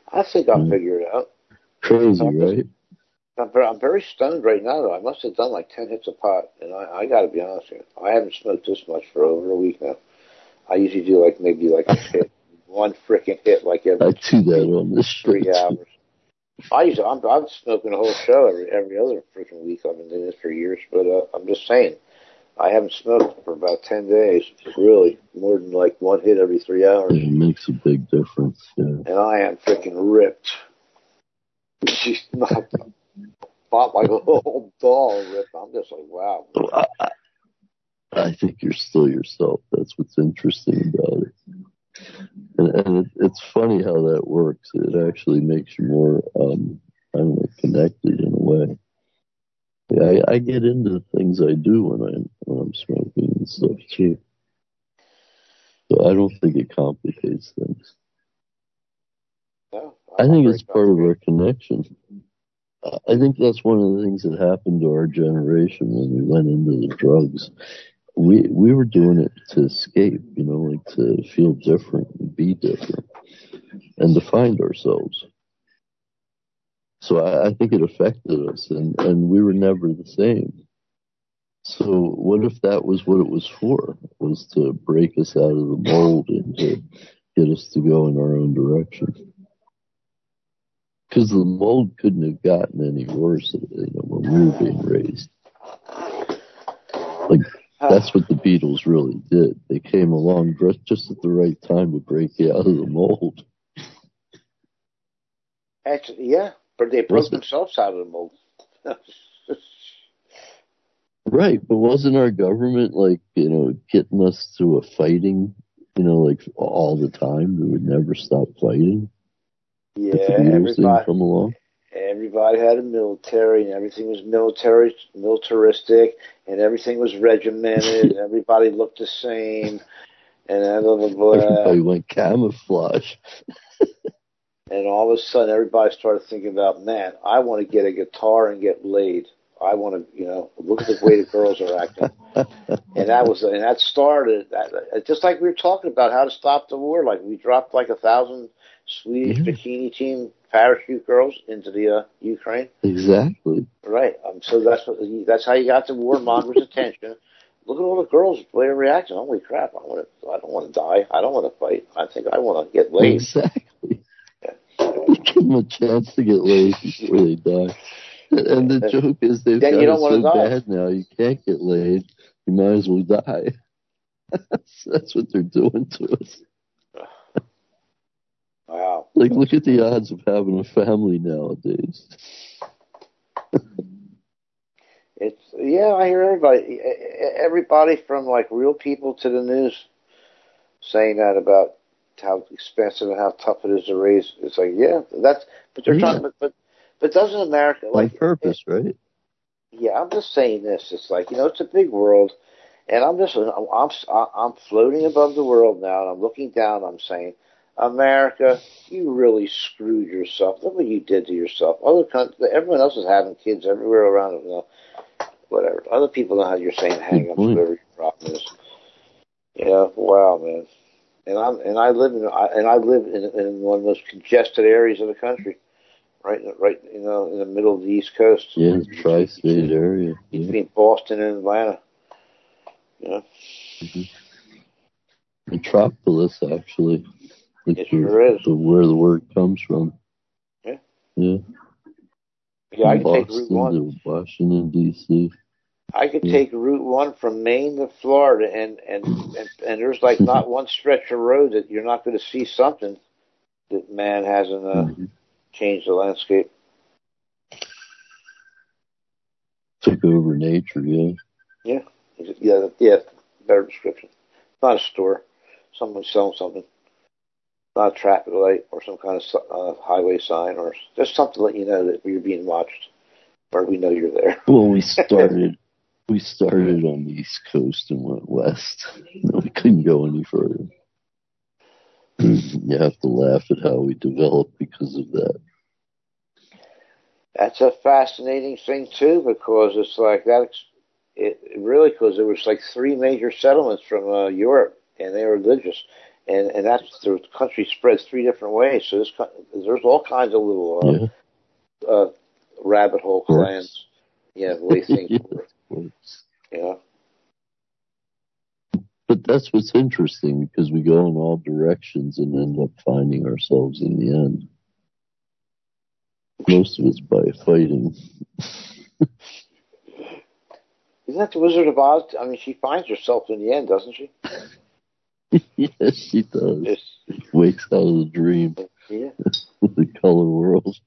I think I'll figure it out. Crazy, right? I'm very stoned right now, though. I must have done like 10 hits of pot, and I got to be honest with you. I haven't smoked this much for over a week now. I usually do maybe a hit, one freaking hit every. I do that on this 3 hours. I'm smoking a whole show every other freaking week. I've been doing this for years, but I'm just saying, I haven't smoked for about 10 days. Really, more than one hit every 3 hours. It makes a big difference. Yeah. And I am freaking ripped. She's not bought like a little doll ripped. I'm just like, wow. I think you're still yourself. That's what's interesting about it. And it's funny how that works. It actually makes you more, connected in a way. Yeah, I get into the things I do when I'm smoking and stuff too. So I don't think it complicates things. No, I think it's part of our connection. I think that's one of the things that happened to our generation when we went into the drugs. We were doing it to escape, to feel different and be different and to find ourselves. So I think it affected us, and we were never the same. So what if that was what it was for? Was to break us out of the mold and to get us to go in our own direction? Because the mold couldn't have gotten any worse when we were being raised. That's what the Beatles really did. They came along just at the right time to break you out of the mold. Actually, yeah, but they broke themselves out of the mold. Right, but wasn't our government getting us to a fighting, all the time? We would never stop fighting. Yeah, everybody had a military, and everything was militaristic, and everything was regimented, and everybody looked the same, and blah, blah, blah. Everybody went camouflage. And all of a sudden, everybody started thinking about, man, I want to get a guitar and get laid. I want to, look at the way the girls are acting. And that started, just like we were talking about how to stop the war. We dropped 1,000 Swedish bikini team parachute girls into the Ukraine. Exactly. Right. So that's how you got the warmongers' attention. Look at all the girls, the way they're reacting. Holy crap! I don't want to die. I don't want to fight. I think I want to get laid. Exactly. Yeah. Give them a chance to get laid before they die. And the joke is they've got it so bad now you can't get laid. You might as well die. That's what they're doing to us. Wow. Look at the odds of having a family nowadays. I hear everybody from real people to the news saying that about how expensive and how tough it is to raise. It's but they're talking, but doesn't America on purpose, right? Yeah, I'm just saying this. It's it's a big world, and I'm floating above the world now, and I'm looking down. I'm saying, America, you really screwed yourself. Look what you did to yourself. Other countries, everyone else is having kids everywhere around. Whatever. Other people know how you're saying hang up, whatever your problem is. Wow, man. And I live in one of the most congested areas of the country, right in the middle of the East Coast. Yeah, the tri-state area. Between Boston and Atlanta. Metropolis, actually. It sure is. Where the word comes from. Yeah. Yeah. Yeah, I can Boston take Route 1 to Washington, D.C. I could take Route 1 from Maine to Florida, and there's not one stretch of road that you're not going to see something that man hasn't changed the landscape. Took over nature, yeah. Yeah, better description. It's not a store. Someone's selling something. Not a traffic light or some kind of highway sign or just something to let you know that you're being watched or we know you're there. Well, we started on the East Coast and went west. We couldn't go any further. You have to laugh at how we developed because of that. That's a fascinating thing too, because it's that. It really, because there was 3 major settlements from Europe, and they were religious. and that's the country spreads 3 different ways. So there's all kinds of little rabbit hole clans. Yeah, the way things work. Yeah. But that's what's interesting, because we go in all directions and end up finding ourselves in the end. Most of it's by fighting. Isn't that the Wizard of Oz? I mean, she finds herself in the end, doesn't she? Yes, she does. Yes. Wakes out of the dream. Yeah. The color world.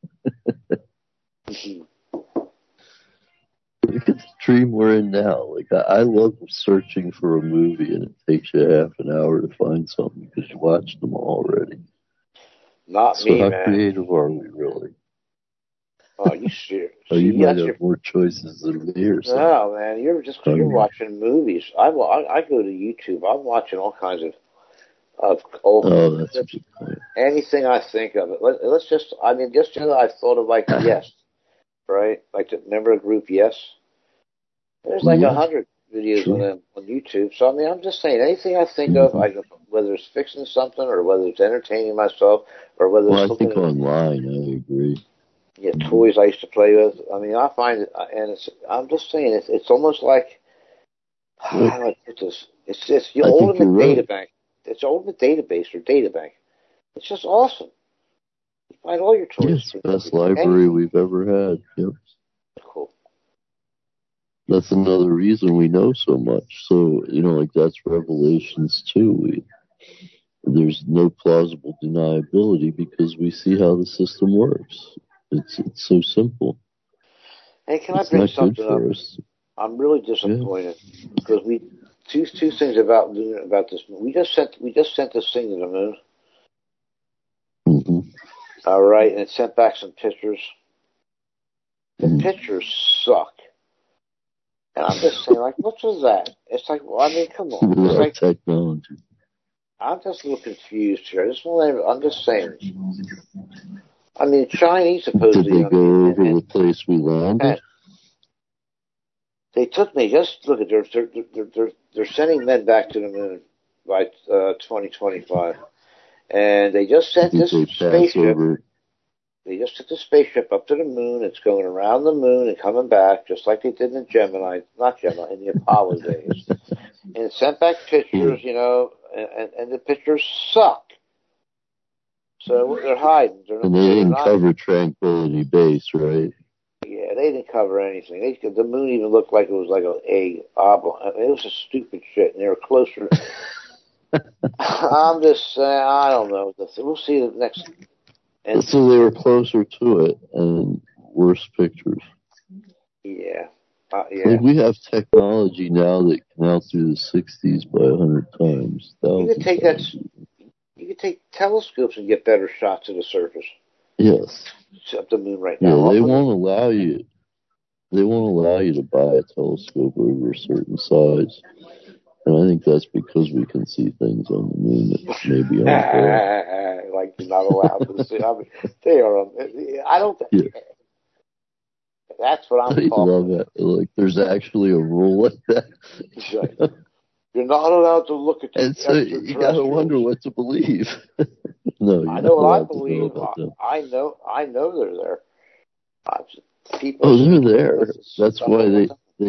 Look at the dream we're in now. Like, I love searching for a movie, and it takes you half an hour to find something because you watched them all already. Not so me, how man. creative are we, really? Oh, you serious? Oh, you might have more choices than me or something. No, man, you're watching movies. I go to YouTube. I'm watching all kinds of old. Oh, that's a good point. Anything I think of it. Let's just. I mean, just I thought of like Yes, right? Like remember a group Yes? There's like 100 videos on them on YouTube. So I mean, I'm just saying anything I think of, whether it's fixing something or whether it's entertaining myself or whether it's I think online. I agree. Yeah, toys I used to play with. I mean, I find it, and I'm just saying, it's almost like, how do I put this? It's your ultimate data bank. It's your ultimate database or data bank. It's just awesome. You find all your toys. Yes, best library we've ever had. Yep. Cool. That's another reason we know so much. So, like that's Revelations 2. There's no plausible deniability because we see how the system works. It's so simple. Hey, can I bring something up? I'm really disappointed because two things about this. We just sent this thing to the moon. Mm-hmm. All right, and it sent back some pictures. The pictures suck. And I'm just saying, like, what was that? It's like, well, I mean, come on. It's like technology. I'm just a little confused here. I'm just saying. I mean, Chinese supposedly. Did they go over the place we landed? They took me. Just look at they're sending men back to the moon by 2025, and they just sent this spaceship. They just took the spaceship up to the moon. It's going around the moon and coming back, just like they did in in the Apollo days. And it sent back pictures, and the pictures suck. So they're hiding. And they didn't cover Tranquility Base, right? Yeah, they didn't cover anything. The moon even looked like it was like an egg oblong. I mean, it was just stupid shit, and they were closer. I'm just saying, I don't know. We'll see the next. So they were closer to it and worse pictures. Yeah. Like we have technology now that can out through the 60s by 100 times. You could take telescopes and get better shots of the surface. Yes. It's up the moon right now. Yeah, they won't allow you. They won't allow you to buy a telescope over a certain size, and I think that's because we can see things on the moon that maybe aren't there. Like you're not allowed to see. I mean, they are. I don't. Yeah. That's what I'm talking. I love it. Like, there's actually a rule like that. You're not allowed to look at. And so you gotta wonder what to believe. No, I know what I believe. I know they're there. They're there. That's why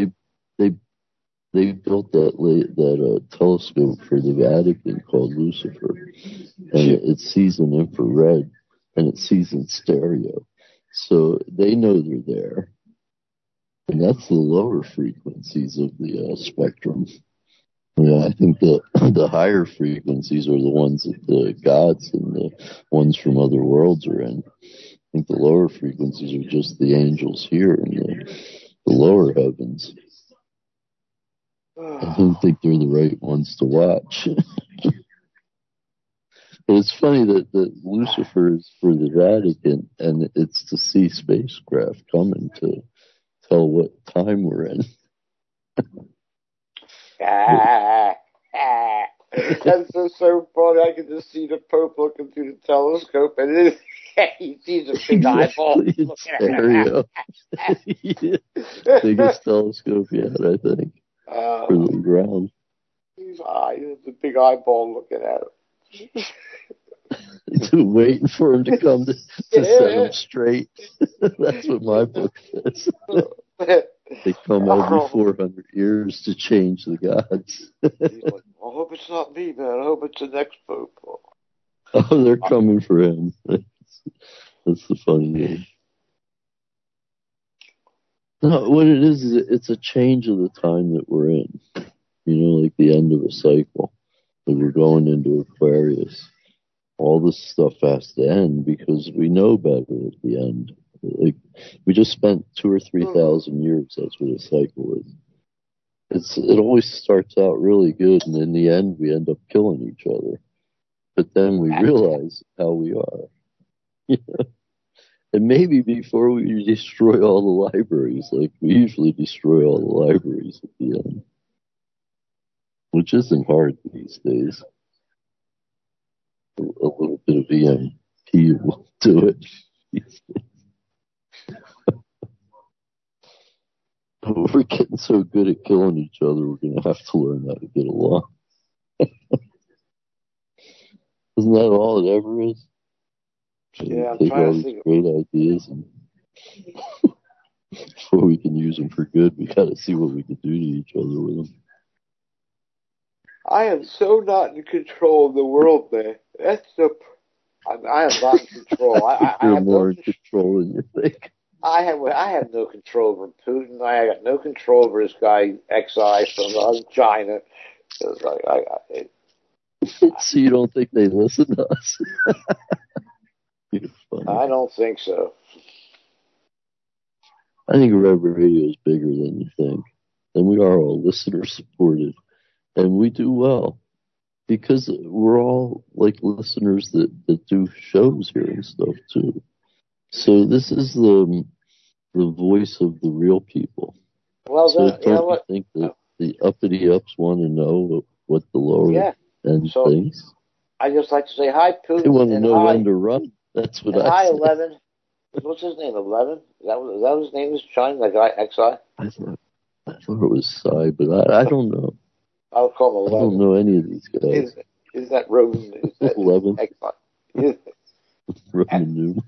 they built that telescope for the Vatican called Lucifer, and it sees in infrared and it sees in stereo, so they know they're there, and that's the lower frequencies of the spectrum. Yeah, I think the higher frequencies are the ones that the gods and the ones from other worlds are in. I think the lower frequencies are just the angels here in the lower heavens. I don't think they're the right ones to watch. But it's funny that Lucifer is for the Vatican, and it's to see spacecraft coming to tell what time we're in. That's so funny. I can just see the Pope looking through the telescope, and then he sees a big eyeball. In stereo. Biggest telescope yet, I think, for the ground. He's the big eyeball looking at it. Waiting for him to come to set him straight. That's what my book says. They come every 400 years to change the gods. He's like, I hope it's not me, man. I hope it's the next pope. Oh, they're coming for him. That's the funny thing. No, what it is it's a change of the time that we're in. You know, like the end of a cycle. Like we're going into Aquarius. All this stuff has to end because we know better at the end. Like we just spent 2,000 or 3,000 years. That's what a cycle is. It always starts out really good, and in the end, we end up killing each other. But then we realize how we are. And maybe before we destroy all the libraries, like we usually destroy all the libraries at the end, which isn't hard these days. A little bit of EMP will do it these days. We're getting so good at killing each other, we're going to have to learn how to get along. Isn't that all it ever is? Yeah, I'm take trying all to these think. great ideas, and before we can use them for good, we got to see what we can do to each other with them. I am so not in control of the world, man. I am not in control. I You're have more in control than you think. I have no control over Putin. I got no control over this guy XI from China. So you don't think they listen to us? I don't think so. I think Rev Radio is bigger than you think. And we are all listener supported. And we do well. Because we're all like listeners that do shows here and stuff too. So this is the voice of the real people. Well, so don't you think that the uppity ups want to know what the lower end thinks? I just like to say hi, Putin. They want to know hi, when to run. That's what hi, I say. 11. What's his name? 11? Is that his name? Is China? That guy XI? I thought it was Psy, but I don't know. I would call him 11. I don't know any of these guys. Is that Roman? Is that 11? XI? Roman numerals.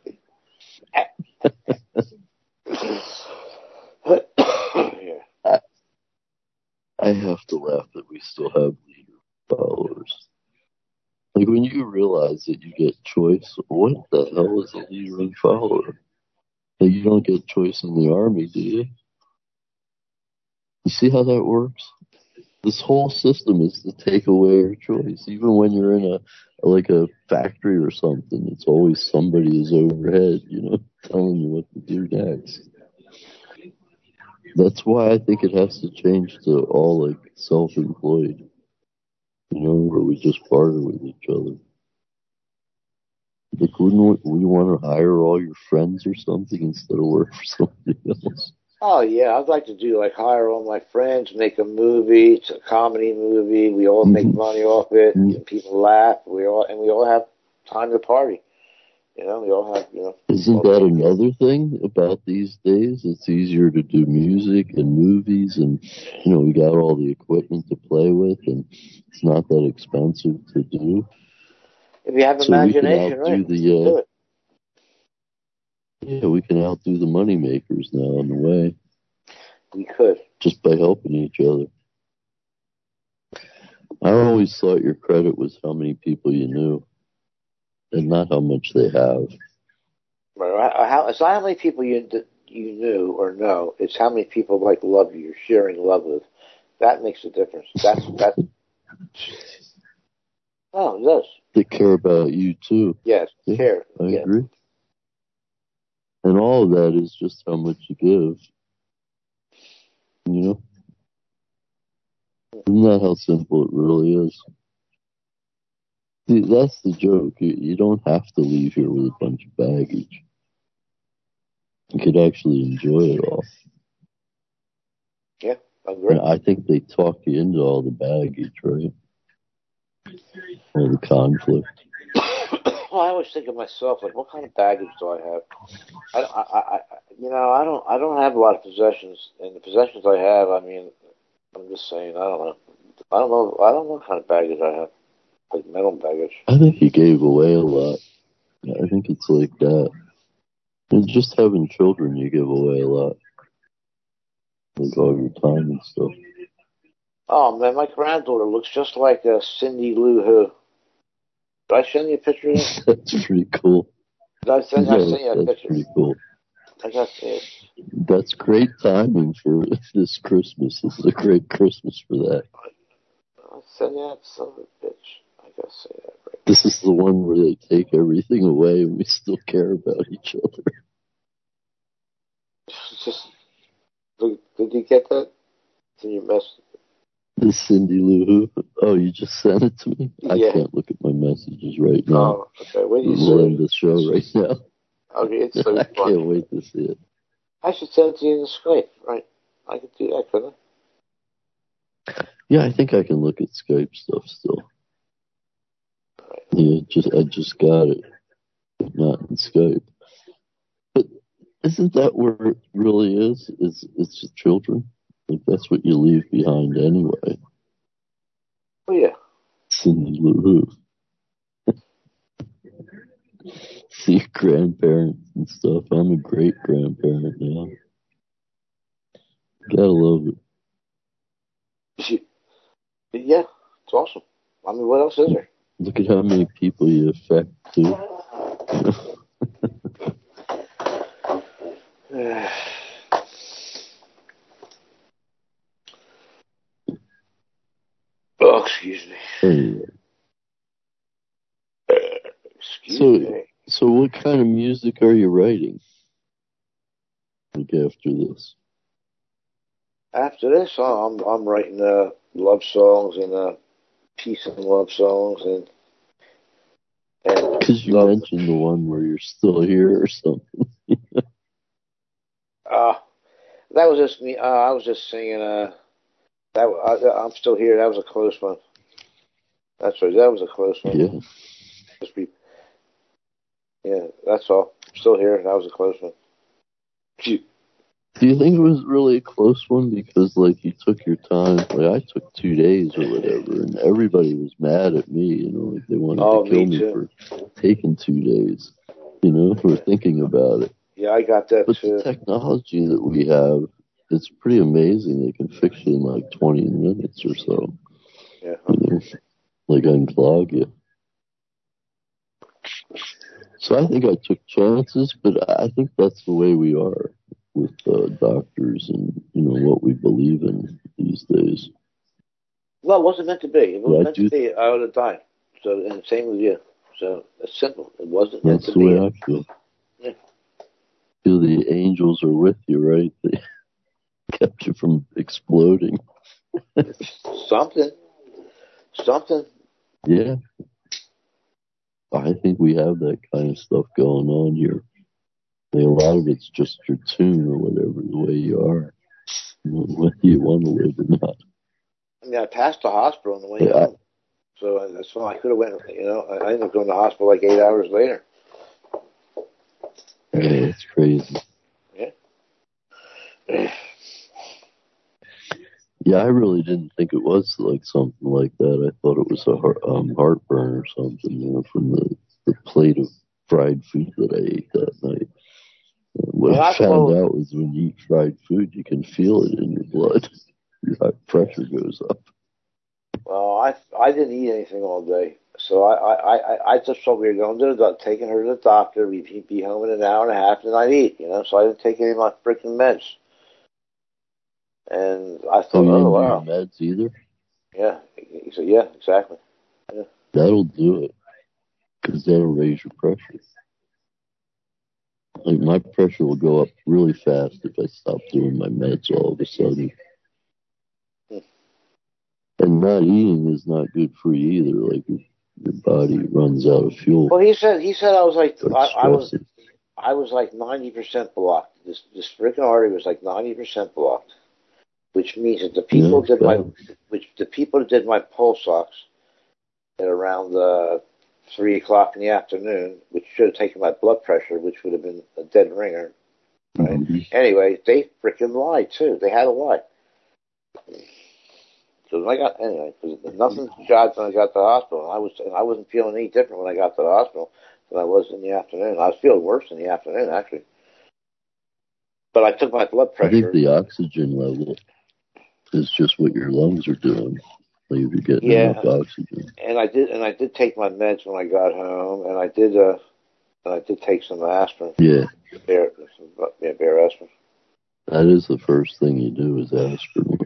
I have to laugh that we still have leader followers. Like when you realize that you get choice, what the hell is a leader and follower? Like you don't get choice in the army, do you? You see how that works? This whole system is to take away your choice. Even when you're in a factory or something, it's always somebody is overhead, telling you what to do next. That's why I think it has to change to all self-employed, where we just barter with each other. Like, wouldn't we want to hire all your friends or something instead of work for somebody else? Oh yeah, I'd like to do hire all my friends, make a movie. It's a comedy movie. We all make money off it. And people laugh. We all have time to party. We all have. Isn't that another thing about these days? It's easier to do music and movies, and we got all the equipment to play with, and it's not that expensive to do. If you have imagination, right? Do it. Yeah, we can outdo the money makers now in a way. We could. Just by helping each other. I always thought your credit was how many people you knew, and not how much they have. It's not how many people you knew or know. It's how many people love you. You're sharing love with. That makes a difference. That's. Oh, it does. They care about you too. Yes, care. I agree. And all of that is just how much you give. Isn't that how simple it really is? See, that's the joke. You don't have to leave here with a bunch of baggage. You could actually enjoy it all. Yeah, I agree. And I think they talk you into all the baggage, right? All the conflict. Well, I always think of myself what kind of baggage do I have? I don't have a lot of possessions, and the possessions I have, I'm just saying, I don't know what kind of baggage I have. like metal baggage. I think he gave away a lot. I think it's like that. And just having children, you give away a lot. Like all your time and stuff. Oh, man, my granddaughter looks just like Cindy Lou Who. Did I send you a picture of that? That's pretty cool. Did I send you a picture? That's pretty cool. I got to see it. That's great timing for this Christmas. This is a great Christmas for that. I'll send you that son of a bitch. I got to say that. Right. This is the one where they take everything away and we still care about each other. Just, did you get that? Did you mess? The Cindy Lou Who? Oh, you just sent it to me? Yeah. I can't look at my messages right now. Oh, okay. Wait till you we'll end the show right now. Okay, it's so I funny. can't wait to see it. I should send it to you in the Skype, right? I could do that, couldn't I? Yeah, I think I can look at Skype stuff still. Right. Yeah, I just got it, but not in Skype. But isn't that where it really is? It's the children. Like that's what you leave behind anyway. Oh yeah. Cindy Lou Who. See grandparents and stuff. I'm a great grandparent now. Gotta love it. Yeah, it's awesome. I mean, what else is there? Look at how many people you affect too. Oh, excuse me. Anyway. Excuse me. So what kind of music are you writing? Like after this? After this, I'm writing love songs and peace and love songs and because you mentioned the one where you're still here or something. That was just me. I was just singing. I'm still here. That was a close one. That's right. That was a close one. Yeah. Yeah, that's all. I'm still here. That was a close one. Do you think it was really a close one? Because, like, you took your time. Like, I took 2 days or whatever, and everybody was mad at me, you know, like they wanted to kill me for taking 2 days, you know, for thinking about it. Yeah, I got that but too. The technology that we have, it's pretty amazing. They can fix you in like 20 minutes or so. Yeah. You know, like unclog you. So I think I took chances, but I think that's the way we are with doctors and, you know, what we believe in these days. Well, it wasn't meant to be. If it was meant to be, I would have died. So, and same with you. So it's simple. It wasn't meant to be. That's the way I feel. Yeah. Feel the angels are with you, right? They kept you from exploding. Something. Yeah. I think we have that kind of stuff going on here. A lot of it's just your tune or whatever, the way you are, whether you want to live or not. Yeah, I passed the hospital on the way home. So that's why I could have went, you know, I ended up going to the hospital like 8 hours later. Yeah, that's crazy. Yeah. Yeah, I really didn't think it was like something like that. I thought it was a heartburn or something, you know, from the plate of fried food that I ate that night. What I found out was when you eat fried food, you can feel it in your blood. Your pressure goes up. Well, I didn't eat anything all day, so I just thought we were going to taking her to the doctor. We'd be home in an hour and a half, and I'd eat, you know. So I didn't take any of my freaking meds. And I thought, oh wow. Meds either? Yeah. He said, yeah, exactly. Yeah. That'll do it, because that'll raise your pressure. Like, my pressure will go up really fast if I stop doing my meds all of a sudden. And not eating is not good for you either. Like, your body runs out of fuel. Well, he said I was like, I was like 90% blocked. This freaking artery was like 90% blocked, which means that the people that did my pulse ox at around 3 o'clock in the afternoon, which should have taken my blood pressure, which would have been a dead ringer. Right? Mm-hmm. Anyway, they freaking lied too. They had to lie. So when I got, anyway, because nothing shots when I got to the hospital. And I wasn't feeling any different when I got to the hospital than I was in the afternoon. I was feeling worse in the afternoon, actually. But I took my blood pressure. I think the oxygen level is just what your lungs are doing. Like if you're getting enough oxygen. And I did take my meds when I got home, and I did take some aspirin. Yeah. Bare aspirin. That is the first thing you do is aspirin.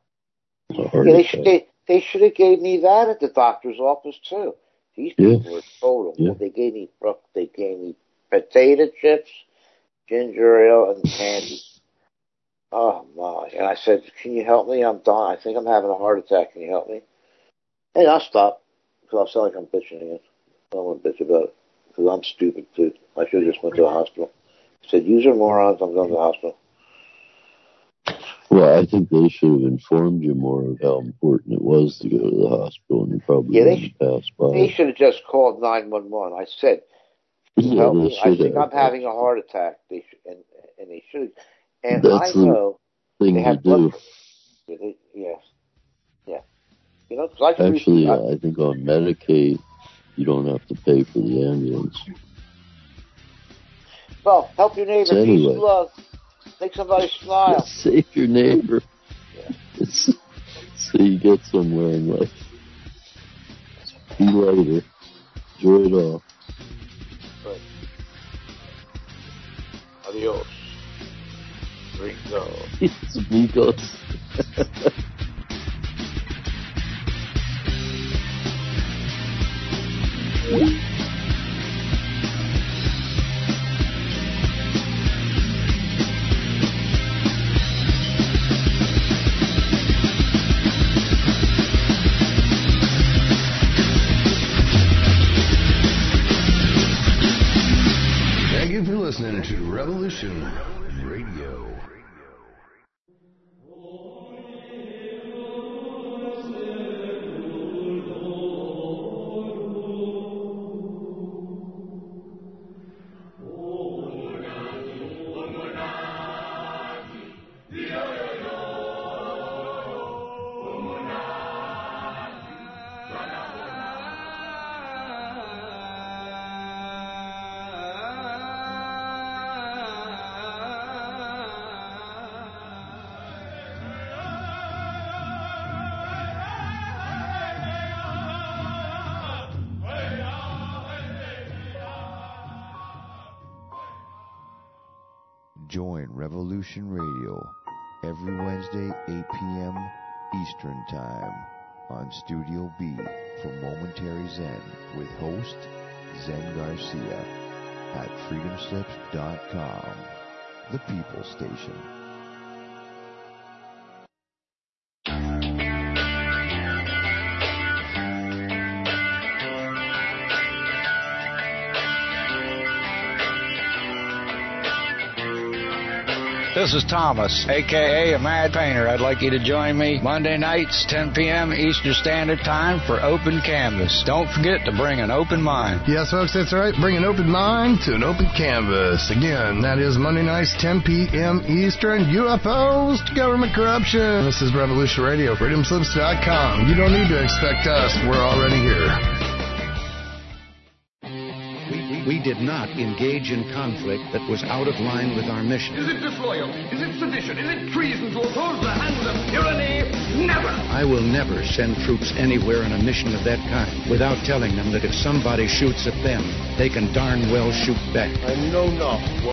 They should have gave me that at the doctor's office too. These people were total. Yeah. They gave me potato chips, ginger ale, and candy. Oh my! And I said, "Can you help me? I'm done. I think I'm having a heart attack. Can you help me?" And I'll stop because I'll sound like I'm bitching again. I don't want to bitch about it because I'm stupid too. I should have just went to the hospital. I said, "Use are morons. I'm going to the hospital." Well, I think they should have informed you more of how important it was to go to the hospital, and you probably wouldn't pass by. They should have just called 911. I said, help me. I think I'm having a heart attack. They should, and they should have. And that's I know the thing to do. Yes. Yeah. You know, cause actually, I think on Medicaid, you don't have to pay for the ambulance. Well, help your neighbor. So anyway. Peace and love. Make somebody smile. Save your neighbor. Yeah. So you get somewhere in life. See you later. Enjoy it all. Right. Adios. Rico. It's amigos. Thank you for listening to Revolution Radio. Join Revolution Radio every Wednesday, 8 p.m. Eastern Time on Studio B for Momentary Zen with host Zen Garcia at freedomslips.com, the People Station. This is Thomas, a.k.a. a Mad Painter. I'd like you to join me Monday nights, 10 p.m. Eastern Standard Time for Open Canvas. Don't forget to bring an open mind. Yes, folks, that's right. Bring an open mind to an open canvas. Again, that is Monday nights, 10 p.m. Eastern. UFOs to government corruption. This is Revolution Radio, freedomslips.com. You don't need to expect us. We're already here. We did not engage in conflict that was out of line with our mission. Is it disloyal? Is it sedition? Is it treason to oppose the hands of tyranny? Never! I will never send troops anywhere on a mission of that kind without telling them that if somebody shoots at them, they can darn well shoot back. I know not what